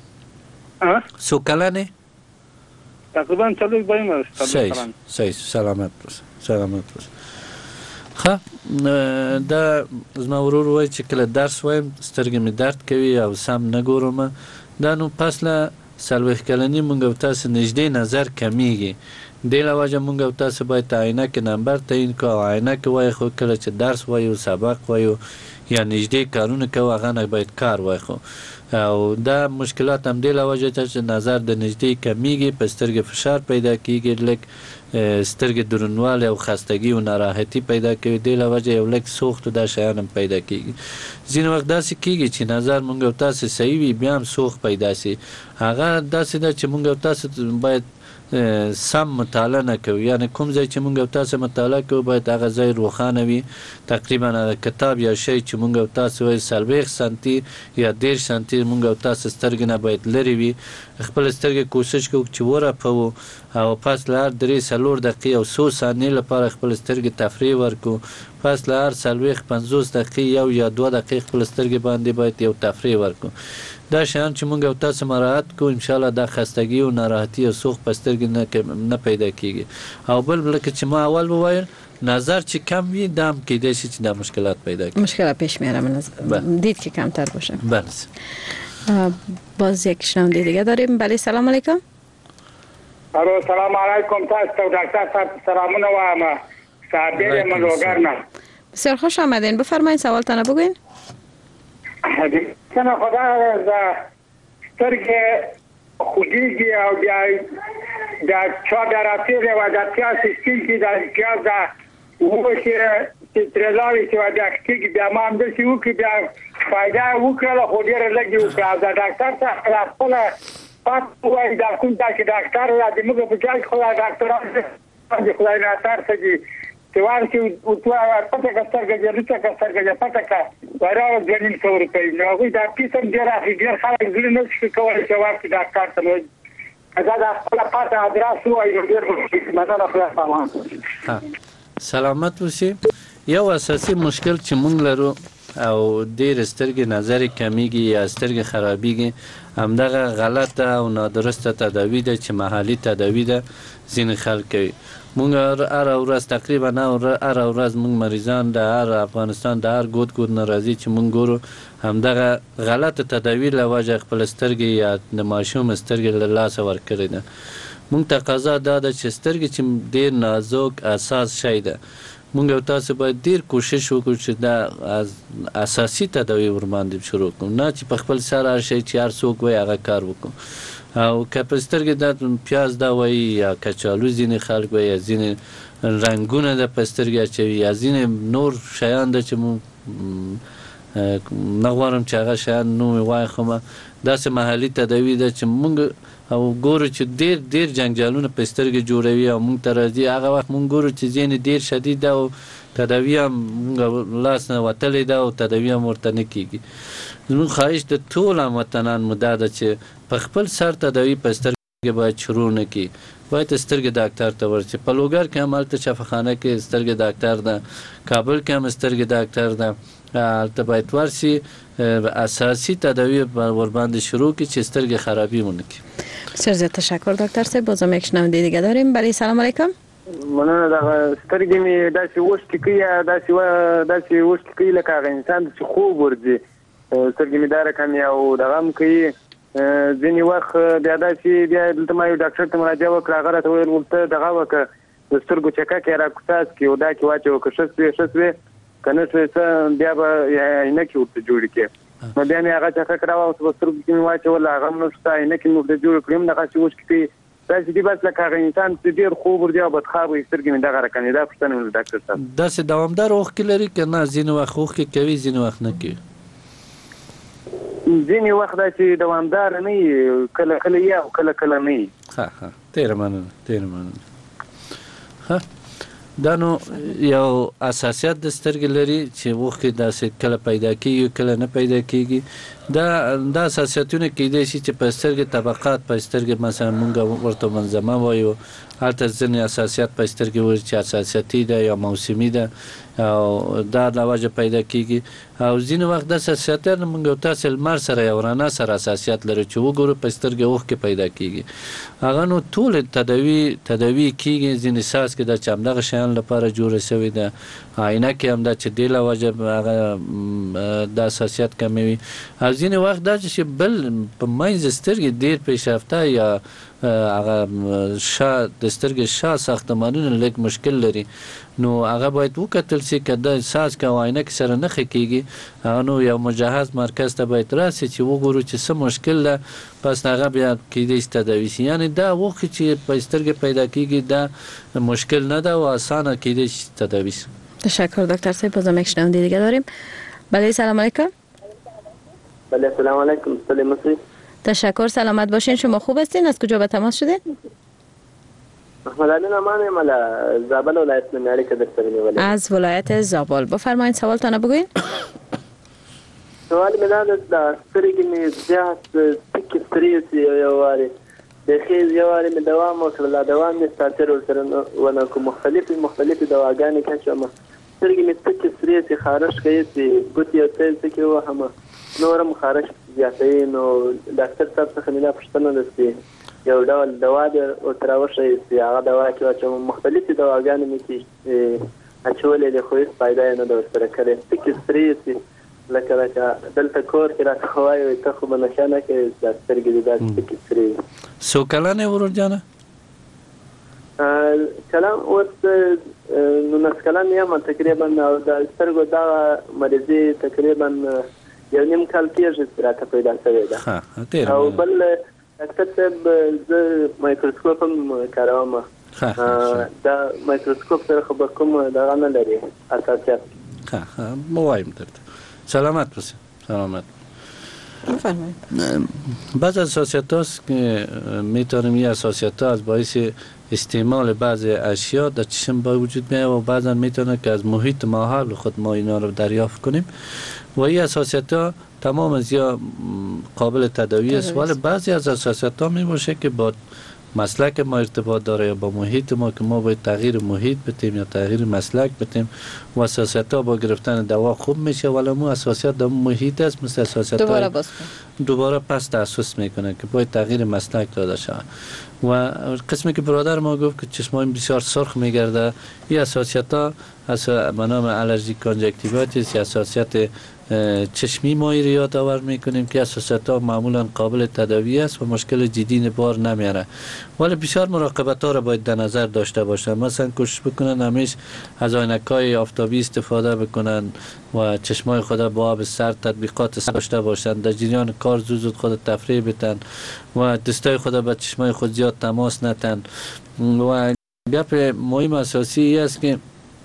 ها سو کلانه؟ تقریبا چلو بایم. صحیح صحیح. سلامت باشه. سلامت باشه. ښه دا زما ورور وایي چې کله درس وایم سترګې مې درد کوي او سم نه ګورم. دا نو پس له څلوېښت کلنۍ موږ او تاسو نږدې نظر کمیږي. دې له وجې موږ او تاسو باید عینکې نمبر تعیین کړو او عینکې وایو کله چې درس وایو سبق وایو یا نږدې کارونه کوو هغه نه باید کار واخلو او دا مشکلات هم دې له وجې ته چې نظر د نږدې کمیږي په سترګې فشار پیدا کیږي لږ سترګې درنوالی او خستګي او ناراحتي پیدا کوي دې له وجې یو لږ سوخت دا شیان هم پیدا کیږي ځینې وخت داسې کیږي چې نظر مونږ او تاسې صحیح وي بیا هم سوخت پیدا سي هغه داسې ده چې مونږ او تاسې باید سم مطالعه نه کوو یعنی کوم ځای چې مونږ او تاسې مطالعه کوو باید هغه ځای روښانه وي تقریبا کتاب یا شی چې مونږ او تاسې وایي څلوېښت سانتي یا دېرش سانتي مونږ او تاسې سترګې نه باید لرې وي خپل سترګې کوشش کوو چې ورپوو او پس له هر درې څلور دقیقې او څو ثانیې لپاره خپل سترګې تفریح ورکړو پس له هر څلوېښت پنځوس دقیقې یو یا دوه دقیقې خپل سترګې باندې باید یو تفریح ورکړو دا شیان چې مونږ او تاسو مراعات کوو انشاءالله دا خستګي او ناراحتي او سوخت په سترګې نه پیدا کیږي او بل لکه چې ما اول وویل نظر چې کم وي دا هم کیدای شي چې دا مشکلات پیدا کړي مشکلات پیش میاره من دید که کمتر باشه بله باز یک شنونده دیگه داریم بله سلام علیکم الو سلام علیکم تاسو دکتر صاحب سلامونه وایم صابر من روغرنا بسیار خوش آمدین بفرمایید سوالتان بگوین څنګه خدا ز سترګې خوږیږي او بیا دا چا دراتې دی و دا پیاز سپین کې دا پیاز دا وښه چې ترلاوي چې دا کېږي بیا ما هم داسې وکړي بیا فایده وکړله خو ډېره لږې وکړه دا ډاکټر څخه خپله پات وایي دا کوم دا چې ډاکټر را د موږ په جای خو ډاکټران د خدای ناتار څه دي سوال چې وتوا پته کستر کې لته کستر کې پته کا ورا ځینې څور کوي نو غوډه دا کیسه ډیر اخی ډیر خلک ځل نه شي کولای چې واکې ډاکټر ته وایي دا د خپل پته ادرس وایي ډیر مدار خپل سلامت اوسئ یو اساسي مشکل چې مونږ لرو او ډیر سترګې نظر کمیږي یا سترګې خرابېږي همدغه غلطه او نادرسته تداوی ده چې محلي تداوی ده ځینې خلک کوي مونږ هر ورځ تقریبا هر ورځ مونږ مریضان د هر افغانستان د هر ګوټ ګوټ نه راځي چې مونږ ګورو همدغه غلطه تداوی له وجې خپل سترګې یا د ماشوم سترګې له لاسه ورکړې ده مونږ تقاضا دا ده چې سترګې چې ډېر نازک اساس شی ده مونږ او تاسو باید ډېر کوشش وکړو چې دا اساسي تداوی ورباندې شروع کړو نه چې په خپل سر هر شی چې هر څوک وایي هغه کار وکړو او که په سترګې دا پیاز دا وایي یا کچالو ځینې خلک وایي یا ځینې رنګونه د په سترګې اچوي یا ځینې نور شیان ده چې مونږ نه غواړم چې هغه شیان نوم یې وایخمه داسې محلي تداوي ده چې مونږ او ګورو چې ډېر ډېر جنجالونه په سترګې جوړوي او مونږ ته راځي هغه وخت مونږ ګورو چې ځینې ډېر شدید ده او تداوي هم مونږ لاس نه وتلی ده او تداوي هم ورته نه کېږي زموږ خواهش د ټول هموطنانو دا ده چې په خپل سر تداوي په سترګې باید شروع نه کړي باید سترګې ډاکټر ته ورشي په لوګر کې هم هلته شفاخانه کې سترګې ډاکټر ده کابل کې هم سترګې ډاکټر ده هلته باید ورشي اساسي تداوی ورباندې شروع کړي چې سترګې خرابي ونه کړي بسیار زیاد تشکر دکتر صاحب بازم یک شنونده دیگه داریم بله سلام علیکم مننه دا سترګې مې داسې اوښکې کوي داسې داسې اوښکې کوي لکه هغه انسان چې خوب ورځي سترګې مې دا رقم او دغه هم کوي ځینې وخت بیا داسې بیا دلته ما یو ډاکټر ته مراجعه وکړه هغه راته ویل ورته دغه وکړه د سترګو چکک یې راکوڅاس کړي او دا کې واچوه که ښه سوې ښه سوې که نه سوې څه بیا به عینکې ورته جوړې کړې نو بیا مې هغه چکک راواوسه په سترګو کې مې واچول هغه هم نشته عینکې مې ورته جوړې کړې هم دغسې اوښکې کوي داسې دي بس لکه هغه انسان چې ډېر خوب ورځي او بدخواب وي سترګې مې دغه رقم دا پوښتنه مې ډاکټر صاحب داسې دوامدار اوښکې لري که نه ځینې وخت اوښکې کوي ځینې وخت نه کوي ځینې وخت داسې دوامدار نه وي کله کله یې او کله کله نه وي ښه ښه ډېره مننه ډېره مننه ښه دا نو یو اساسیت د سترګې لري چې اوښکې داسې کله پیدا کېږي کله نه پیدا کېږي دا دا اساسیتونه کېدای شي چې په سترګې طبقات په سترګې مثلا مونږ ورته منظمه وایو هلته ځینې اساسیت په سترګې وایي چې اساسیتي ده یا موسمي ده او دا له وجه پیدا کېږي او ځینې وخت داسې اساسیتونه مونږ او تاسې لمر سره یا رڼا سره اساسیت لري چې وګورو په سترګې اوښکې پیدا کېږي هغه نو ټول تداوي تداوي کېږي ځینې څاڅکي ده چې همدغه شیانو لپاره جوړه شوې ده عینکې هم ده چې دې له وجه هغه د اساسیت کموي او ځینې وخت دا چې بل په منځ سترګې ډېر پیشرفته یا هغه شا د سترګې شا ساختمانونه لږ مشکل لري نو هغه باید وکتل شي که د ساز که عینک سره نه ښه کېږي هغه نو یو مجهز مرکز ته باید راسي چې وګورو چې څه مشکل ده پس هغه بیا کېدای شي تداوي شي یعنې دا وخت چې په سترګې پیدا کېږي دا مشکل نه ده و اسانه کېدای شي تداوی شي. تشکر دکتر صاحب. بازم یک شنونده دیگه داریم. بله سلام علیکم. بله سلام علیکم. سلام علیکم. تشکر. سلامت باشین. شما خوب هستین؟ از کجا به تماس شدین؟ محمد علی نعمانی مال زابل ولایت نمیاری که در سرینی از ولایت زابل. بفرمایید سوالتان بگوین. سوال می داد است سرگی می زیاد تک استریسی یا واری دخیز یا واری می دوام وکړه دوام می ستاتر ولسره ونه کو مختلفی مختلفی دواګانې کچما سرگی می تک استریسی خارش کوي چې ګوت یو تل تکي و هم نورم خارش زیاتې نو ډاکټر صاحب څخه نه پوښتنه لستی یو ډول دوا د او تراوشه چې هغه دوا کې چې مختلفی دواګانې می کی اچولې له خو هیڅ فائدہ نه د ورسره کړې تک استریسی لکه لکه دلته کور کې راته خوای ته خو بنشانه کې د سترګې د داسې کې سری سو کلانه ورور جانه کلام ورته نو نس کلام یم تقریبا او د سترګو دا مریضي تقریبا یو نیم کال کېږي چې راته پیدا شوې ده او بل ډاکټر صاحب زه مایکروسکوپ هم کاروم دا مایکروسکوپ سره خو به کوم دغه نه لري اساسیات ها ها موایم درته سلامت باشید. سلامت. بفرمایید. بعض اساسیات هست که میتونیم این اساسیات ها از باعث استعمال بعض اشیا در چشم با وجود میاد و بعضا میتونه که از محیط ما حول خود ما اینا رو دریافت کنیم و این اساسیات ها تمام از یا قابل تداوی است ولی بعضی از اساسیات ها میباشه که با مسلک ما ارتباط داره یا با محیط ما که ما باید تغییر محیط بتیم یا تغییر مسلک بتیم و اساسیات ها با گرفتن دوا خوب میشه ولی مو اساسیات در محیط است مثل اساسیات دوباره باز دوباره پس تاسیس میکنه که باید تغییر مسلک داده شود و قسمی که برادر ما گفت که چشمان بسیار سرخ میگرده این اساسیات ها از به نام الرژی کانجکتیوایتیس یا اساسیات چشمی ما را یاد آور میکنیم که اساسیات ها معمولا قابل تداوی است و مشکل جدی بار نمیاره ولی بسیار مراقبت ها را باید در نظر داشته باشن مثلا کوشش بکنن همیشه از عینک‌های آفتابی استفاده بکنن و چشمای خود با آب سرد تطبیقات سرد داشته باشن در جریان کار زود زود خود تفریح بتن و دستای خود به چشمای خود زیاد تماس نتن و گپ مهم اساسی است که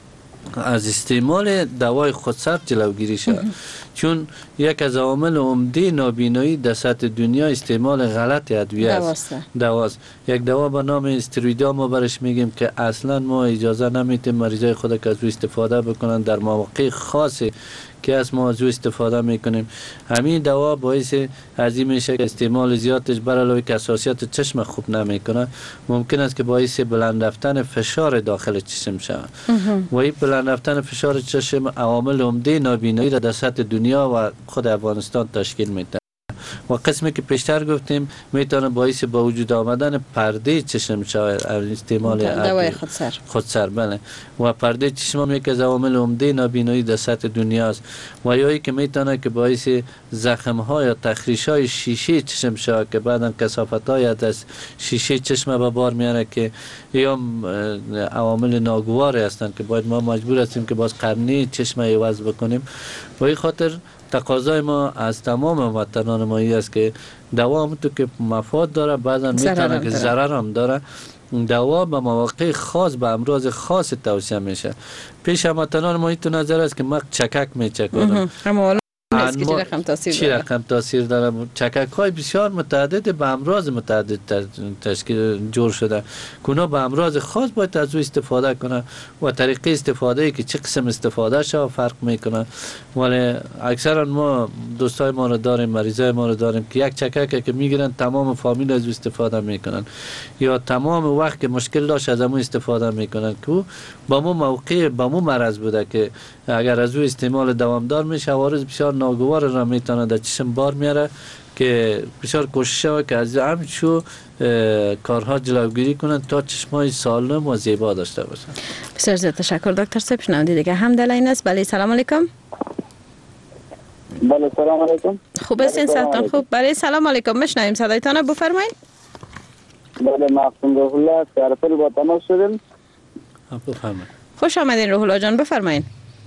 از استعمال دوای خودسر جلوگیری شود چون یک از عوامل عمده نابینایی در سطح دنیا استعمال غلط ادویه است دواست یک دوا به نام استروئیدا ما برش میگیم که اصلا ما اجازه نمیدیم مریضای خود که از او استفاده بکنن در مواقع خاصی که از ما از او استفاده میکنیم همین دوا باعث ازی میشه که استعمال زیادش بر علاوه که اساسیات چشم خوب نمیکنه ممکن است که باعث بلند رفتن فشار داخل چشم شود و این بلند رفتن فشار چشم عوامل عمده نابینایی را در سطح دنیا و خود افغانستان تشکیل میده و قسمی که پیشتر گفتیم میتونه باعث با وجود آمدن پرده چشم شود استعمال دوای خودسر خودسر بله و پرده چشم هم یک از عوامل عمده نابینایی در سطح دنیا است و یا که میتونه که باعث زخم ها یا تخریش های شیشه چشم شود که بعدا کثافت های از شیشه چشم به بار میاره که یا عوامل ناگوار هستند که باید ما مجبور هستیم که باز قرنی چشم عوض بکنیم و این خاطر تقاضای ما از تمام وطنان ما است که دوا هم تو که مفاد داره بعضا میتونه که ضرر هم داره دوا به مواقع خاص به امراض خاص توصیه میشه پیش هموطنان ما این تو نظر است که ما چکک میچکانم است که چی رقم تاثیر داره رقم تاثیر داره چکک های بسیار متعدد به امراض متعدد تشکیل جور شده کونا به امراض خاص باید از او استفاده کنه و طریقه استفاده ای که چه قسم استفاده شده فرق میکنه ولی اکثرا ما دوستای ما رو داریم مریضای ما رو داریم که یک چکک که میگیرن تمام فامیل از او استفاده میکنن یا تمام وقت که مشکل داشت از امو استفاده میکنن که با مو موقع با مو مرض بوده که اگر از او استعمال دوامدار میشه عوارض بسیار ناگوار را میتونه در چشم بار میاره که بسیار کوشش شود که از همچو کارها جلوگیری کنند تا چشمای سالم و زیبا داشته باشند. بسیار زیاد تشکر دکتر صاحب. شنونده دیگه هم در لاین است. بله سلام علیکم. بله سلام علیکم. خوب هستین سلطان؟ خوب. برای سلام علیکم میشنویم صدایتان، بفرمایید. بله معصوم روح الله سرپل با تماس شدیم. بفرمایید. خوش آمدین روح الله جان، بفرمایید.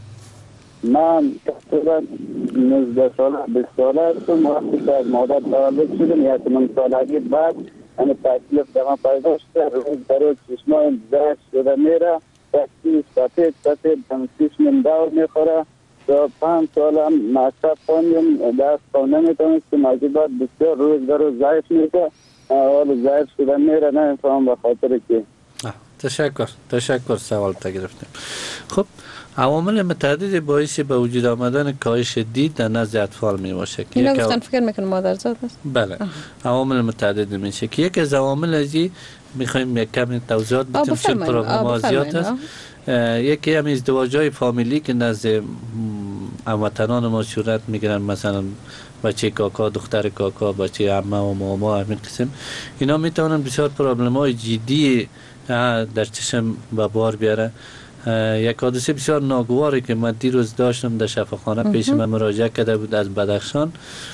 من تقریبا نوزده ساله بیست ساله هستم. وقتی که از مادر تولد شدم یک من سالگی بعد انا تکلیف در من پیدا شده. روز در روز چشمان زرد شده میره، تکلیف سفید سفید چشمم دور میخوره. تا پنج سال هم مکتب خوندم، درس خوانده نمیتونستم. از بعد بسیار روز در روز ضعیف میشه، حال ضعیف شده میره. نمیفهم به خاطر که. تشکر تشکر سوال تا گرفتیم. خب عوامل متعددی باعث به وجود آمدن کاهش دید در نزد اطفال می باشه. اینا گفتن فکر میکنم مادرزاد است. بله عوامل متعددی میشه که یک از عوامل ازی میخوایم یک کمی توضیحات بدیم چون پروگرام زیاد است. یکی هم ازدواج‌های فامیلی که نزد هموطنان ما صورت میگیرن، مثلا بچه کاکا، دختر کاکا، بچه عمه و ماما، همین قسم اینا میتونن بسیار پروبلم‌های جدی در چشم به بار بیاره. یک حادثه بسیار ناگواری که من دیروز داشتم در شفاخانه پیش من مراجعه کرده بود از بدخشان.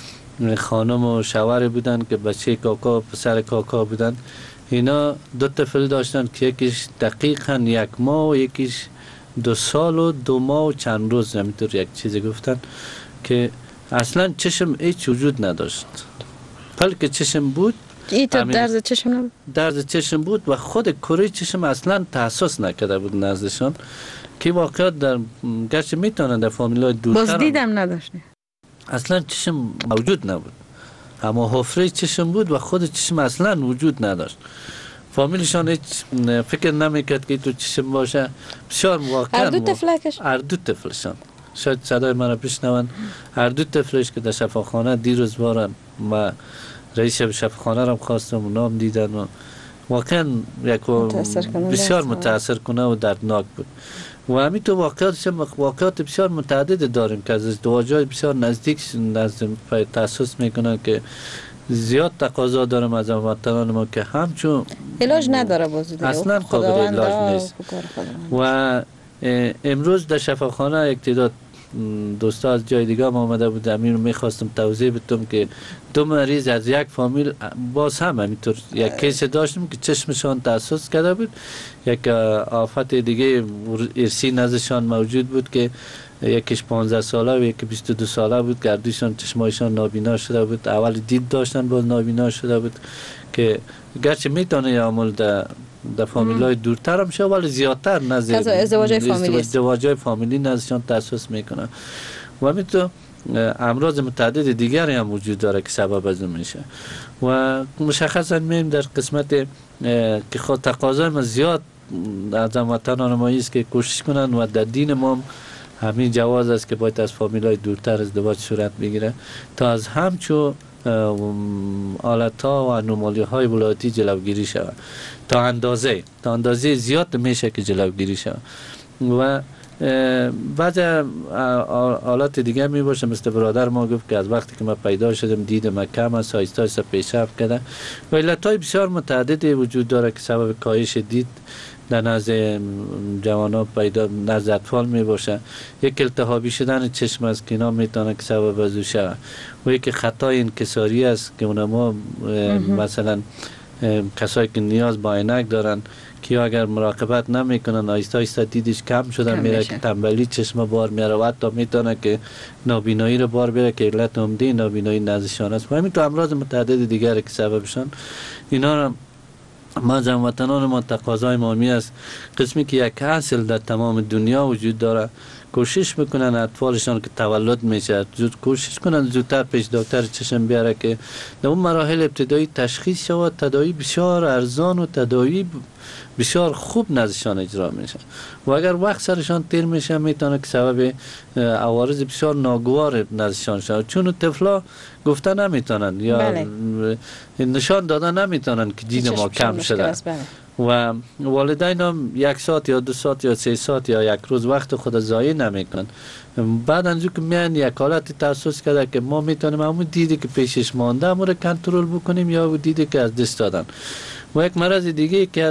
خانم و شوهر بودن که بچه کاکا و پسر کاکا بودن. اینا دو طفل داشتن که یکیش دقیقاً یک ماه و یکیش دو سال و دو ماه و چند روز، همینطور یک چیزی گفتن که اصلا چشم هیچ وجود نداشت. بلکه چشم بود، این تو درد چشم نبود؟ درد چشم بود و خود کره چشم اصلا تحسس نکرده بود نزدشان که واقعا در گرچه میتونن در فامیلای دورتر باز دیدم نداشت، اصلا چشم موجود نبود، اما حفره چشم بود و خود چشم اصلا وجود نداشت. فامیلشان هیچ فکر نمیکرد که تو چشم باشه. بسیار واقعا هر دو طفلکش هر دو طفلشان شاید صدای من را بشنون، هر دو طفلش که در شفاخانه دیروز بارن و رئیس شفاخانه را خواستم و نام دیدن و واقعا یک بسیار متاثر کنه و دردناک بود. و همین تو واقعات واقعات بسیار متعدد داریم که از ازدواج‌های بسیار نزدیک نزد تاسیس میکنن که زیاد تقاضا دارم از هموطنان ما که همچون علاج نداره بازی اصلا قابل علاج نیست. و امروز در شفاخانه یک تعداد دوستا از جای دیگه هم آمده بود، همین رو میخواستم توضیح بدم که دو مریض از یک فامیل باز هم همینطور یک کیس داشتیم که چشمشان تاسیس کرده بود. یک آفت دیگه ارثی نزدشان موجود بود که یکیش پانزده ساله و یکی بیست و دو ساله بود، گردوشان چشمایشان نابینا شده بود. اول دید داشتن باز نابینا شده بود که گرچه میتونه عامل در در فامیلای دورتر هم شه ولی زیادتر نزد ازدواج‌های فامیلی ازدواج‌های فامیلی نزدشان تاسیس میکنه. و همینطور امراض متعدد دیگری هم وجود داره که سبب از میشه. و مشخصا می‌بینیم در قسمت که خود تقاضای ما زیاد از هموطنان ما است که کوشش کنن و در دین ما همین جواز است که باید از فامیلای دورتر ازدواج صورت بگیره تا از همچو حالت‌ها و انومالی‌های ولادتی جلوگیری شود. تا اندازه تا اندازه زیاد میشه که جلوگیری شود. و بعضی حالات دیگه می باشه مثل برادر ما گفت که از وقتی که من پیدا شدم دید من کم است، آهسته آهسته پیشرفت کرده. و علت‌های بسیار متعددی وجود داره که سبب کاهش دید در نزد جوانان پیدا نزد اطفال می باشه. یک التهابی شدن چشم است که اینا میتونه که سبب از او شود. و یک خطای انکساری است که اونما مثلا کسایی که نیاز با عینک دارن که اگر مراقبت نمیکنن آهسته آهسته دیدش کم شده میره که تنبلی چشم بار میاره و حتی میتونه که نابینایی رو بار بیاره که علت عمده نابینایی نزدشان است. و همین تو امراض متعدد دیگر که سببشان اینا رو ما از هموطنان ما تقاضای ما می است قسمی که یک اصل در تمام دنیا وجود داره کوشش میکنن اطفالشان که تولد میشه زود کوشش کنن زودتر پیش دکتر چشم بیاره که در اون مراحل ابتدایی تشخیص شود، تداوی بسیار ارزان و تداوی بسیار خوب نزدشان اجرا میشه. و اگر وقت سرشان تیر میشه میتونه که سبب عوارض بسیار ناگوار نزدشان شود، چون طفلا گفته نمیتونن یا بله. نشان دادن نمیتونن که دید ما کم شده. و والدین هم یک ساعت یا دو ساعت یا سه ساعت یا یک روز وقت خود ضایع نمیکنن. بعد انجور که میان یک حالت تاسیس کرده که ما میتونیم همون دیدی که پیشش مانده همون رو کنترل بکنیم یا دیدی که از دست دادن. و یک مرض دیگه که از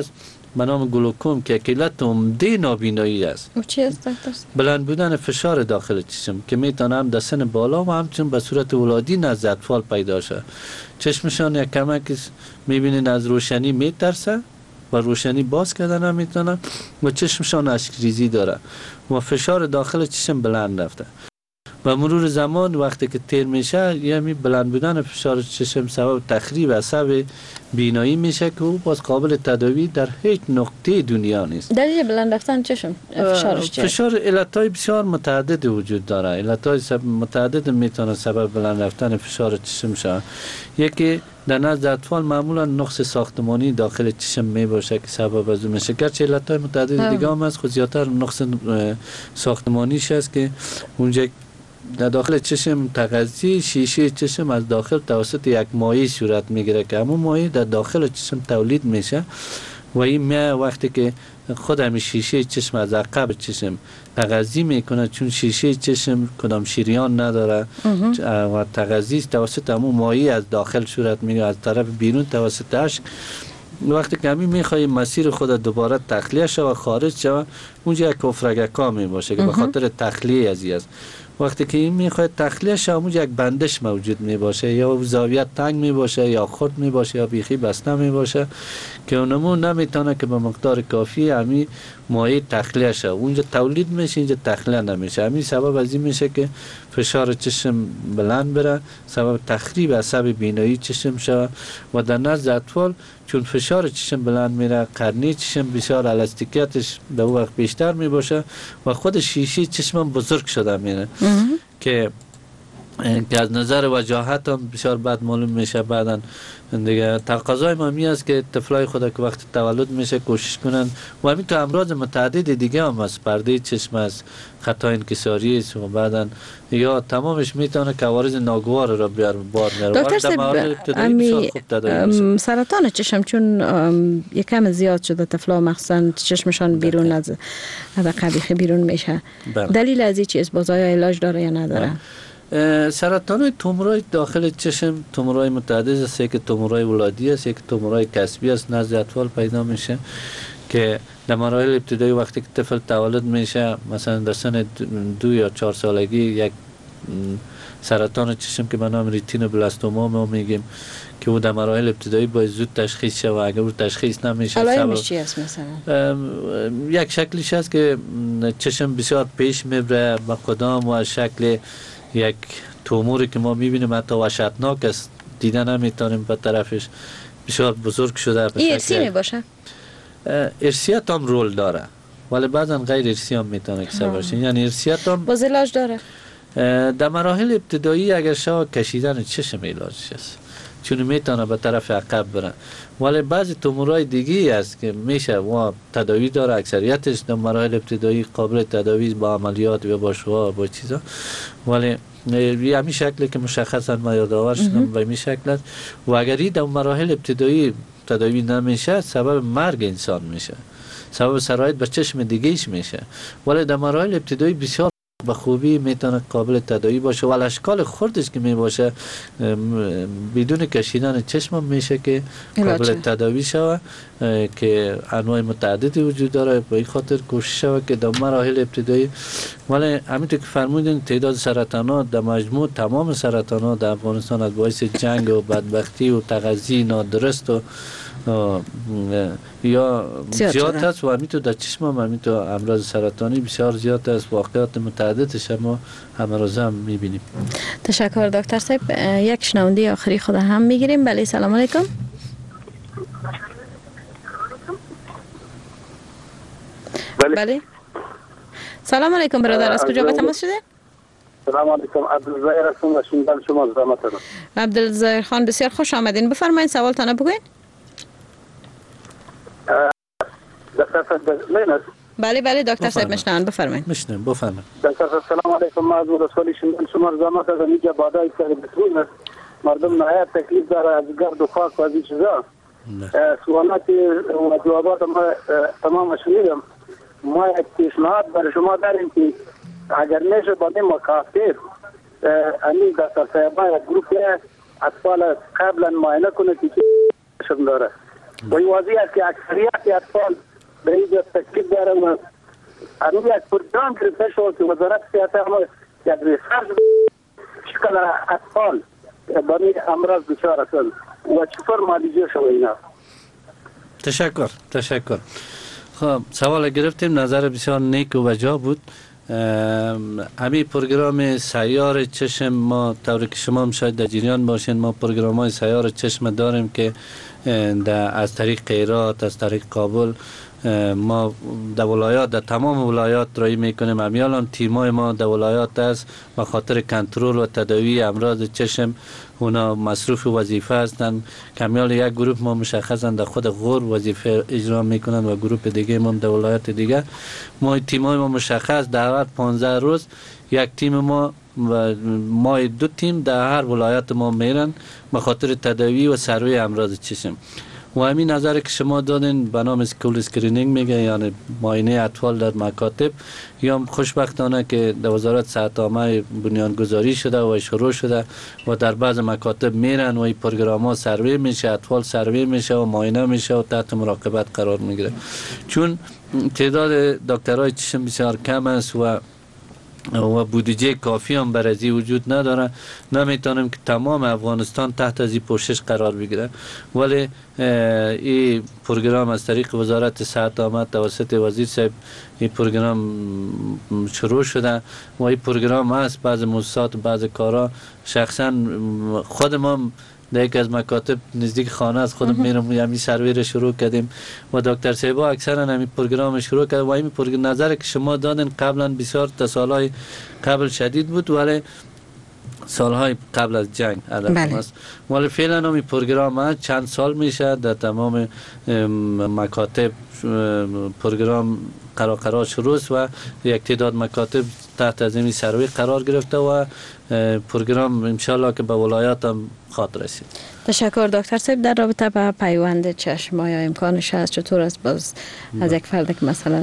به نام گلوکوم که علت عمده نابینایی است. او چی است دکتر؟ بلند بودن فشار داخل چشم که میتونه هم در سن بالا و همچنین به صورت ولادی نزد اطفال پیدا شه. چشمشان یک کمک میبینین از روشنی میترسه و روشنی باز کردن هم میتونه و چشمشان اشکریزی داره و فشار داخل چشم بلند رفته. و مرور زمان وقتی که تیر میشه یعنی بلند بودن فشار چشم سبب تخریب عصب بینایی میشه که او باز قابل تداوی در هیچ نقطه دنیا نیست. دلیل بلند رفتن چشم فشارش چیه؟ فشار علتهای بسیار متعدد وجود داره. علتهای متعدد میتونه سبب بلند رفتن فشار چشم شه. یکی در نزد اطفال معمولا نقص ساختمانی داخل چشم می باشه که سبب از اون میشه. گرچه علتهای متعدد دیگه هم هست، خود زیادتر نقص ساختمانیش است که اونجا در داخل چشم تغذیه شیشه چشم از داخل توسط یک مایع صورت میگیره که همون مایع در داخل چشم تولید میشه و این میه وقتی که خود همین شیشه چشم از عقب چشم تغذیه میکنه، چون شیشه چشم کدام شریان نداره و تغذیه توسط همون مایع از داخل صورت میگیره از طرف بیرون توسط اشک. وقتی که همین میخوایی مسیر خود دوباره تخلیه شو و خارج شو، اونجا یک کفرگکا می باشه که به خاطر تخلیه ازی است. وقتی که این میخواد تخلیه شو اونجا یک بندش موجود می باشه، یا زاویه تنگ می باشه یا خرد می باشه یا بیخی بسته می باشه که اونمون نمیتونه که به مقدار کافی همین مایع تخلیه شو. اونجا تولید میشه، اینجا تخلیه نمیشه. همین سبب از این میشه که فشار چشم بلند بره، سبب تخریب عصب بینایی چشم شود و در نزد اطفال چون فشار چشم بلند میره، قرنی چشم بسیار الاستیکیتش در وقت بیشتر می باشه و خود شیشه چشم بزرگ شده میره که که از نظر وجاهت هم بسیار بد معلوم میشه. بعدا دیگه تقاضای ما می است که طفلای خود که وقت تولد میشه کوشش کنن و همین تو امراض متعدد دیگه هم است، پرده چشم است، خطا انکساری است و بعدا یا تمامش میتونه که عوارض ناگوار را بیار بار میاره. دکتر صاحب سرطان چشم چون یکم زیاد شده طفلا مخصوصا چشمشان بیرون از قبیخه بیرون میشه، دلیل از این چیز بازای علاج داره یا نداره؟ سرطان تومورای داخل چشم تومورای متعدد است که تومورای ولادی است، یک تومورای کسبی است نزد اطفال پیدا میشه که در مراحل ابتدایی وقتی که طفل تولد میشه مثلا در سن دو یا چهار سالگی یک سرطان چشم که به نام ریتینوبلاستوما ما میگیم که او در مراحل ابتدایی باید زود تشخیص شه و اگر او تشخیص نمیشه علائمش چی است مثلا؟ یک شکلیش هست که چشم بسیار پیش میبره با کدام و شکل یک توموری که ما میبینیم حتی وحشتناک است، دیدن نمیتونیم به طرفش، بسیار بزرگ شده. این ارسی میباشه؟ ارسیت هم رول داره ولی بعضا غیر ارسی هم میتونه کسا باشه، یعنی ارسیت هم باز علاج داره؟ در مراحل ابتدایی اگر شما کشیدن چشم علاجش است چون میتونه به طرف عقب بره، ولی بعضی تومورای دیگه است که میشه و تداوی داره، اکثریتش در مراحل ابتدایی قابل تداوی با عملیات و با شعاع با چیزا، ولی همین شکلی که مشخصا ما یادآور شدم و همین شکل است و اگری در مراحل ابتدایی تداوی نمیشه سبب مرگ انسان میشه، سبب سرایت به چشم دیگهش میشه، ولی در مراحل ابتدایی بسیار به خوبی میتونه قابل تداوی باشه و اشکال خردش که می باشه بدون کشیدن چشم میشه که قابل تداوی شود که انواع متعددی وجود داره. به این خاطر کوشش شود که در مراحل ابتدایی، ولی همینطور که فرمودین تعداد سرطانات در مجموع تمام سرطانات در افغانستان از باعث جنگ و بدبختی و تغذیه نادرست و یا زیاد است و همینطور در چشم هم همینطور امراض سرطانی بسیار زیاد است، واقعات متعددش ما همه روزه هم میبینیم. تشکر دکتر صاحب. یک شنونده آخری خود هم میگیریم. بله سلام علیکم. بله, بله. سلام علیکم برادر، از کجا به تماس شده؟ سلام علیکم، عبدالظاهر هستم و شنیدن شما زحمت دارم. عبدالظاهر خان بسیار خوش آمدین، بفرمایید سوالتان بگوین. دکتر صاحب مینس؟ بله بله دکتر صاحب مشنان بفرمایید. مشنون بفرمایید. دکتر صاحب سلام علیکم، ما از رسولی شنیدن شما زحمت دارم. اینجا بادای سر بترول است، مردم نهایت تکلیف داره از گرد و خاک و از این چیزا. سوالات و جوابات ما تمام شنیدم. ما یک پیشنهاد برای شما داریم که اگر میشه با این مکافر امی دکتر صاحبا یک گروپ اطفال قبلا معاینه کنه که چشم داره و این واضح است که اکثریت اطفال در اینجا تکلیف دارن و هنوز یک پروگرام گرفته شد که وزارت صحت هم یک ریسرچ شکل اطفال با این امراض دچار هستند و چطور معالجه شود اینا. تشکر تشکر. خب سوال گرفتیم، نظر بسیار نیک و وجا بود. همین پروگرام سیار چشم ما طوری که شما هم شاید در جریان باشین، ما پروگرام های سیار چشم داریم که از طریق قیرات، از طریق کابل ما در ولایات، در تمام ولایات رایی میکنیم. امیال تیمای ما در ولایات است و خاطر کنترل و تداوی امراض چشم اونا مصروف وظیفه هستند. کمیال یک گروه ما مشخصا در خود غور وظیفه اجرا میکنند و گروه دیگه ما در ولایات دیگه. ما تیمای ما مشخص در هر پانزده روز یک تیم ما و ما دو تیم در هر ولایت ما میرن به خاطر تداوی و سروی امراض چشم. و همین نظر که شما دادین به نام اسکول اسکرینینگ میگه، یعنی معاینه اطفال در مکاتب، یا خوشبختانه که در وزارت صحت عامه بنیانگذاری شده و شروع شده و در بعض مکاتب میرن و این پروگرام ها سروی میشه، اطفال سروی میشه و معاینه میشه و تحت مراقبت قرار میگیره. چون تعداد دکترای چشم بسیار کم است و و بودجه کافی هم برای وجود نداره، نمیتونیم که تمام افغانستان تحت از این پوشش قرار بگیره. ولی این پروگرام از طریق وزارت صحت عامه توسط وزیر صاحب این پروگرام شروع شده و این پروگرام هست. بعض موسسات و بعض کارا شخصا خود ما در یک از مکاتب نزدیک خانه از خودم میرم همین سروی رو شروع کردیم و دکتر صاحبا اکثرا همین پروگرام شروع کرد و همین پروگرام نظر که شما دادن قبلا بسیار تا سالهای قبل شدید بود، ولی سالهای قبل از جنگ هدف است. ولی فعلا همین پروگرام ها چند سال میشه در تمام مکاتب پروگرام قرار قرار شروع است و یک تعداد مکاتب تحت از این سروی قرار گرفته و پروگرام انشالله که به ولایات هم خواهد رسید. تشکر دکتر صاحب. در رابطه با پیوند چشم آیا امکانش هست؟ چطور است باز از یک فرد که مثلا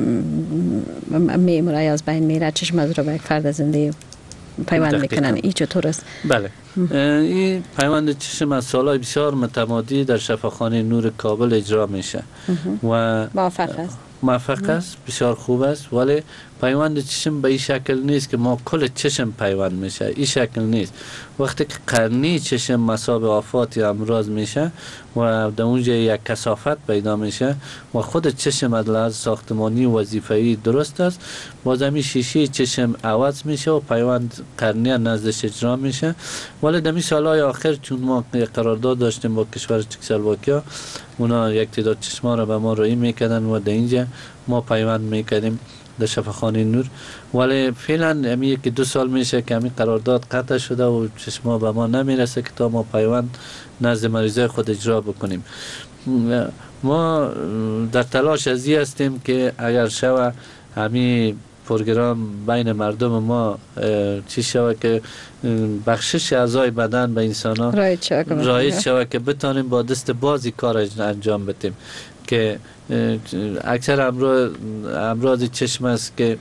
میمره از بین میره چشم از رو به یک فرد زنده پیوند میکنن، این چطور است؟ بله، این پیوند چشم از سالهای بسیار متمادی در شفاخانه نور کابل اجرا میشه و موفق است. موفق است، بسیار خوب است. ولی پیوند چشم به این شکل نیست که ما کل چشم پیوند میشه، این شکل نیست. وقتی که قرنی چشم مصاب آفات یا امراض میشه و در اونجا یک کثافت پیدا میشه و خود چشم از لحاظ ساختمانی و وظیفه‌ای درست است، باز همین شیشه چشم عوض میشه و پیوند قرنی نزدش اجرا میشه. ولی در این سالهای آخر چون ما قرارداد داشتیم با کشور چکسلواکیا، اونا یک تعداد چشما را به ما رایی میکردن و در اینجا ما پیوند میکردیم در شفاخانه نور. ولی فعلا همین یکی دو سال میشه که همین قرارداد قطع شده و چشما به ما نمیرسه که تا ما پیوند نزد مریضای خود اجرا بکنیم. ما در تلاش ازی هستیم که اگر شوه همین پروگرام بین مردم ما چی شود که بخشش اعضای بدن به انسان ها رایج شود که بتانیم با دست بازی کار انجام بدیم. که اکثر امراض امراض چشم است که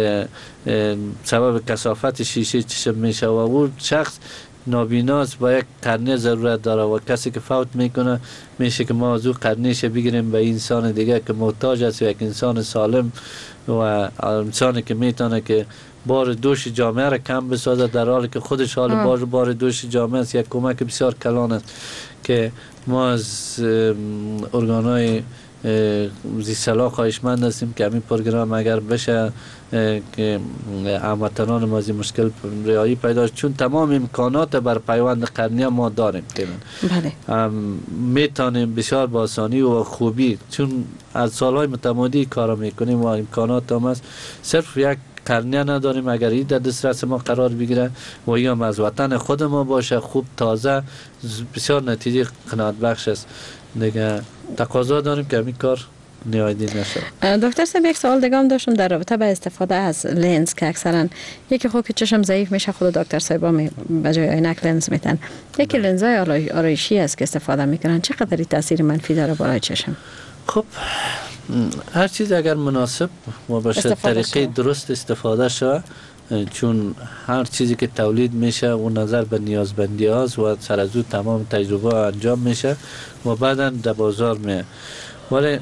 سبب کثافت شیشه چشم میشه و اون شخص نابیناست با یک قرنه ضرورت داره و کسی که فوت میکنه میشه که ما از او قرنهش بگیریم به انسان دیگه که محتاج است، یک انسان سالم و انسانی که میتونه که بار دوش جامعه را کم بسازه، در حالی که خودش حال بار بار دوش جامعه است. یک کمک بسیار کلان است که ما از ارگانهای زیست‌صلاح خواهشمند هستیم که همین پروگرام اگر بشه که هموطنان ما از این مشکل رهایی پیدا، چون تمام امکانات بر پیوند قرنی ما داریم که بله میتونیم بسیار با آسانی و خوبی، چون از سالهای متمادی کار میکنیم و امکانات هم هست، صرف یک قرنیه نداریم. اگر این در دسترس ما قرار بگیره و یا از وطن خود ما باشه خوب تازه، بسیار نتیجه قناعت بخش است. دیگه تقاضا داریم که همین کار نیایدی نشه. دکتر صاحب یک سوال دیگه هم داشتم در رابطه با استفاده از لنز که اکثرا یکی خود که چشم ضعیف میشه خود دکتر صاحبا می به جای عینک لنز میتن، یکی لنزای آرایشی است که استفاده میکنن، چقدر تاثیر منفی داره بالای چشم؟ خب هر چیز اگر مناسب و باشه طریقه درست استفاده شود چون هر چیزی که تولید میشه و نظر به نیازمندی هاست و سر از او تمام تجربه انجام میشه و بعدا در بازار میه. ولی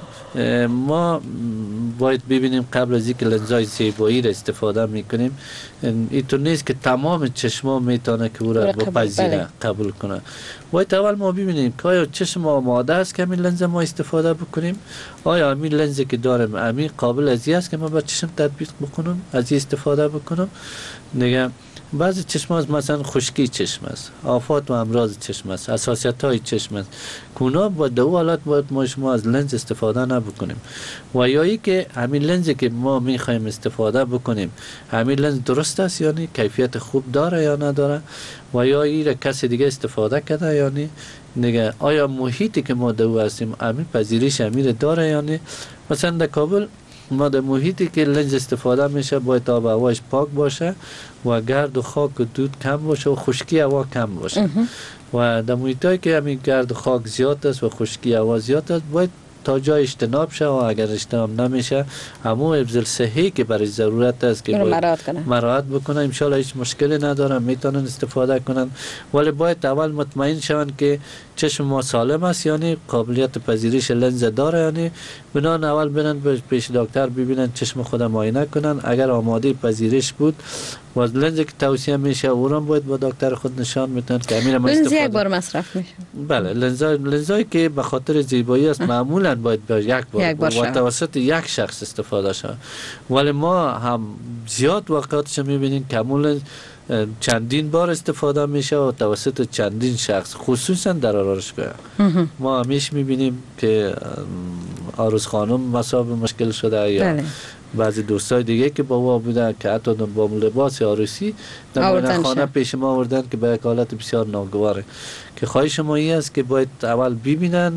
ما باید ببینیم قبل از اینکه لنزای زیبایی را استفاده میکنیم اینطور نیست که تمام چشما میتونه که او را بپذیره قبول کنه. باید اول ما ببینیم که آیا چشم آماده است که همین لنز ما استفاده بکنیم، آیا همین لنزی که دارم همین قابل از این است که ما با چشم تطبیق بکنم، از این استفاده بکنم. نگه بعضی چشم هست مثلا خشکی چشم است، آفات و امراض چشم است، حساسیت های چشم است که اونا با دو حالات باید ما شما از لنز استفاده نبکنیم. و یا ای که همین لنزی که ما میخوایم استفاده بکنیم همین لنز درست است یعنی کیفیت خوب داره یا نداره، و یا ای را کسی دیگه استفاده کرده یعنی نگه آیا محیطی که ما دو هستیم همین پذیرش همین داره یعنی. مثلا در کابل ما در محیطی که لنز استفاده میشه باید آب هواش پاک باشه و گرد و خاک و دود کم باشه و خشکی هوا کم باشه. و در محیطایی که همین گرد و خاک زیاد است و خشکی هوا زیاد است باید تا جای اجتناب شه و اگر اجتناب نمیشه همون افضل صحی که برای ضرورت است که مراعات بکنه انشالله هیچ مشکلی نداره، میتونن استفاده کنن. ولی باید اول مطمئن شون که چشم ما سالم است یعنی قابلیت پذیرش لنز داره یعنی بنان اول برن پیش دکتر ببینن چشم خود معاینه کنن، اگر آماده پذیرش بود و لنز که توصیه میشه اونم باید با دکتر خود نشان میدن که امیر ما استفاده. لنز یک بار مصرف میشه. بله لنزای لنزایی که به خاطر زیبایی است معمولا باید با یک بار, یک بار و توسط یک شخص استفاده شود. ولی ما هم زیاد وقتش میبینیم که معمولا چندین بار استفاده میشه و توسط چندین شخص خصوصا در آرایشگاه. ما همیشه میبینیم که آروز خانم مصاب مشکل شده یا بله. بعضی دوستای دیگه که با ما بودن که حتی با لباس عروسی در خانه پیش ما آوردن که به حالت بسیار ناگواره که خواهش ما این است که باید اول ببینن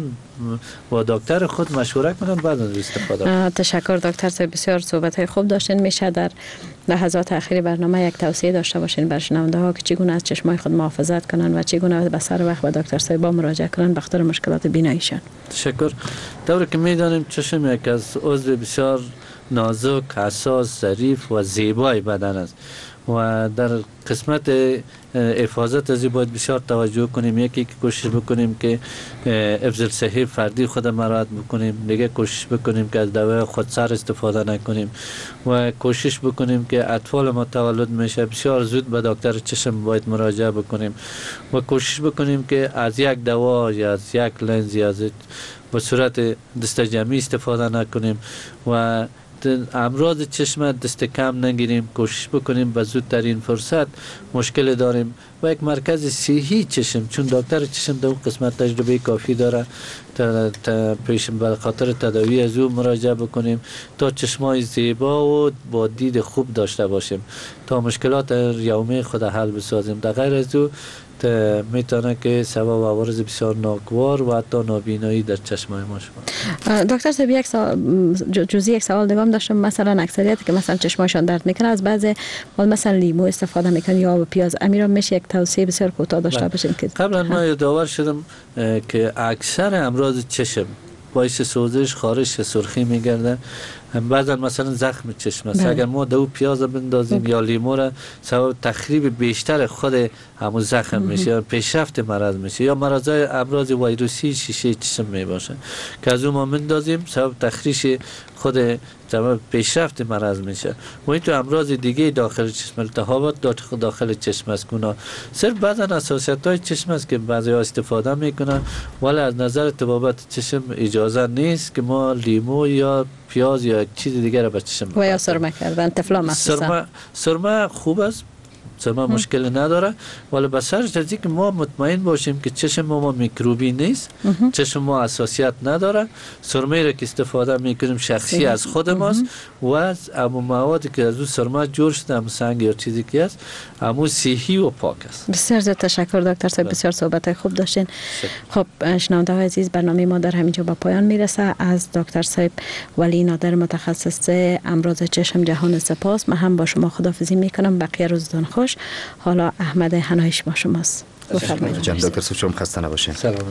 با دکتر خود مشوره کنن بعد از استفاده کنن. تشکر دکتر صاحب، بسیار صحبت های خوب داشتین. میشه در لحظات اخیر برنامه یک توصیه داشته باشین بر شنونده ها که چگونه از چشمای خود محافظت کنن و چگونه به سر وقت به دکتر صاحب مراجعه کنن به خاطر مشکلات بیناییشان؟ تشکر. طوری که میدانیم چشم یک از عضو بسیار نازک، حساس، ظریف و زیبای بدن است و در قسمت حفاظت از این باید بسیار توجه کنیم. یکی که کوشش بکنیم که افضل صحی فردی خود مراعات بکنیم، دیگه کوشش بکنیم که از دوای خودسر استفاده نکنیم و کوشش بکنیم که اطفال ما تولد میشه بسیار زود به دکتر چشم باید مراجعه بکنیم و کوشش بکنیم که از یک دوا یا از یک لنز یا از به صورت دست جمعی استفاده نکنیم و امراض چشم دست کم نگیریم. کوشش بکنیم به زودترین فرصت مشکل داریم و یک مرکز صحی چشم، چون دکتر چشم در اون قسمت تجربه کافی داره تا, تا پیش به خاطر تداوی از او مراجعه بکنیم تا چشمای زیبا و با دید خوب داشته باشیم تا مشکلات یومی خود حل بسازیم. در غیر از او میتونه که سبب عوارض بسیار ناگوار و حتی نابینایی در چشمای ما شود. دکتر صاحب یک سوال جزئی یک سوال دیگه هم داشتم. مثلا اکثریت که مثلا چشمایشان درد میکنه از بعضی مثلا لیمو استفاده میکنن یا آب پیاز، امیرا میشه یک توصیه بسیار کوتاه داشته باشین که قبلا ما یادآور شدم که اکثر امراض چشم باعث سوزش، خارش، سرخی میگرده. بعضا مثلا زخم چشم است، اگر ما دو پیاز بندازیم بله. یا لیمو را سبب تخریب بیشتر خود همون زخم میشه یا پیشرفت مرض میشه یا مرضای امراض ویروسی شیشه چشم میباشه که از اون ما بندازیم سبب تخریش خود سبب پیشرفت مرض میشه. و این تو امراض دیگه داخل چشم، التهابات داخل چشم است که صرف بعضا حساسیت های چشم است که بعضی ها استفاده میکنن ولی از نظر طبابت چشم اجازه نیست که ما لیمو یا پیاز یا چیز دیگه را به چشم و یا سرمه کردن تفلا مخصوصا. سرمه سرمه خوب است، سرمه مشکل نداره ولی به سرش از اینکه ما مطمئن باشیم که چشم ما میکروبی نیست، چشم ما حساسیت نداره. سرمه را که استفاده میکنیم شخصی از خود ماست و از امو موادی که از اون سرمه جور شده هم سنگ یا چیزی که است امو صحی و پاک است. بسیار زیاد تشکر دکتر صاحب، بسیار صحبت خوب داشتین. خب شنونده های عزیز، برنامه ما در همینجا به پایان میرسه. از دکتر صاحب ولی نادر متخصص امراض چشم جهان سپاس. من هم با شما خداحافظی میکنم. بقیه روزتون خوش. حالا احمد حنایش با شماست. بفرمایید. جناب دکتر صاحب شما خسته نباشین. سلامت.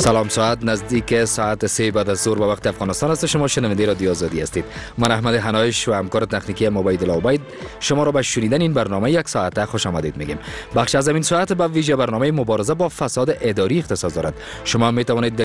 سلام، ساعت نزدیک ساعت سه بعد از ظهر به وقت افغانستان است. شما شنونده رادیو آزادی هستید. من احمد حنایش و همکار تکنیکی ما عبیدالله عبید شما را به شنیدن این برنامه یک ساعته خوش آمدید میگیم. بخش از این ساعت به ویژه برنامه مبارزه با فساد اداری اختصاص دارد. شما می توانید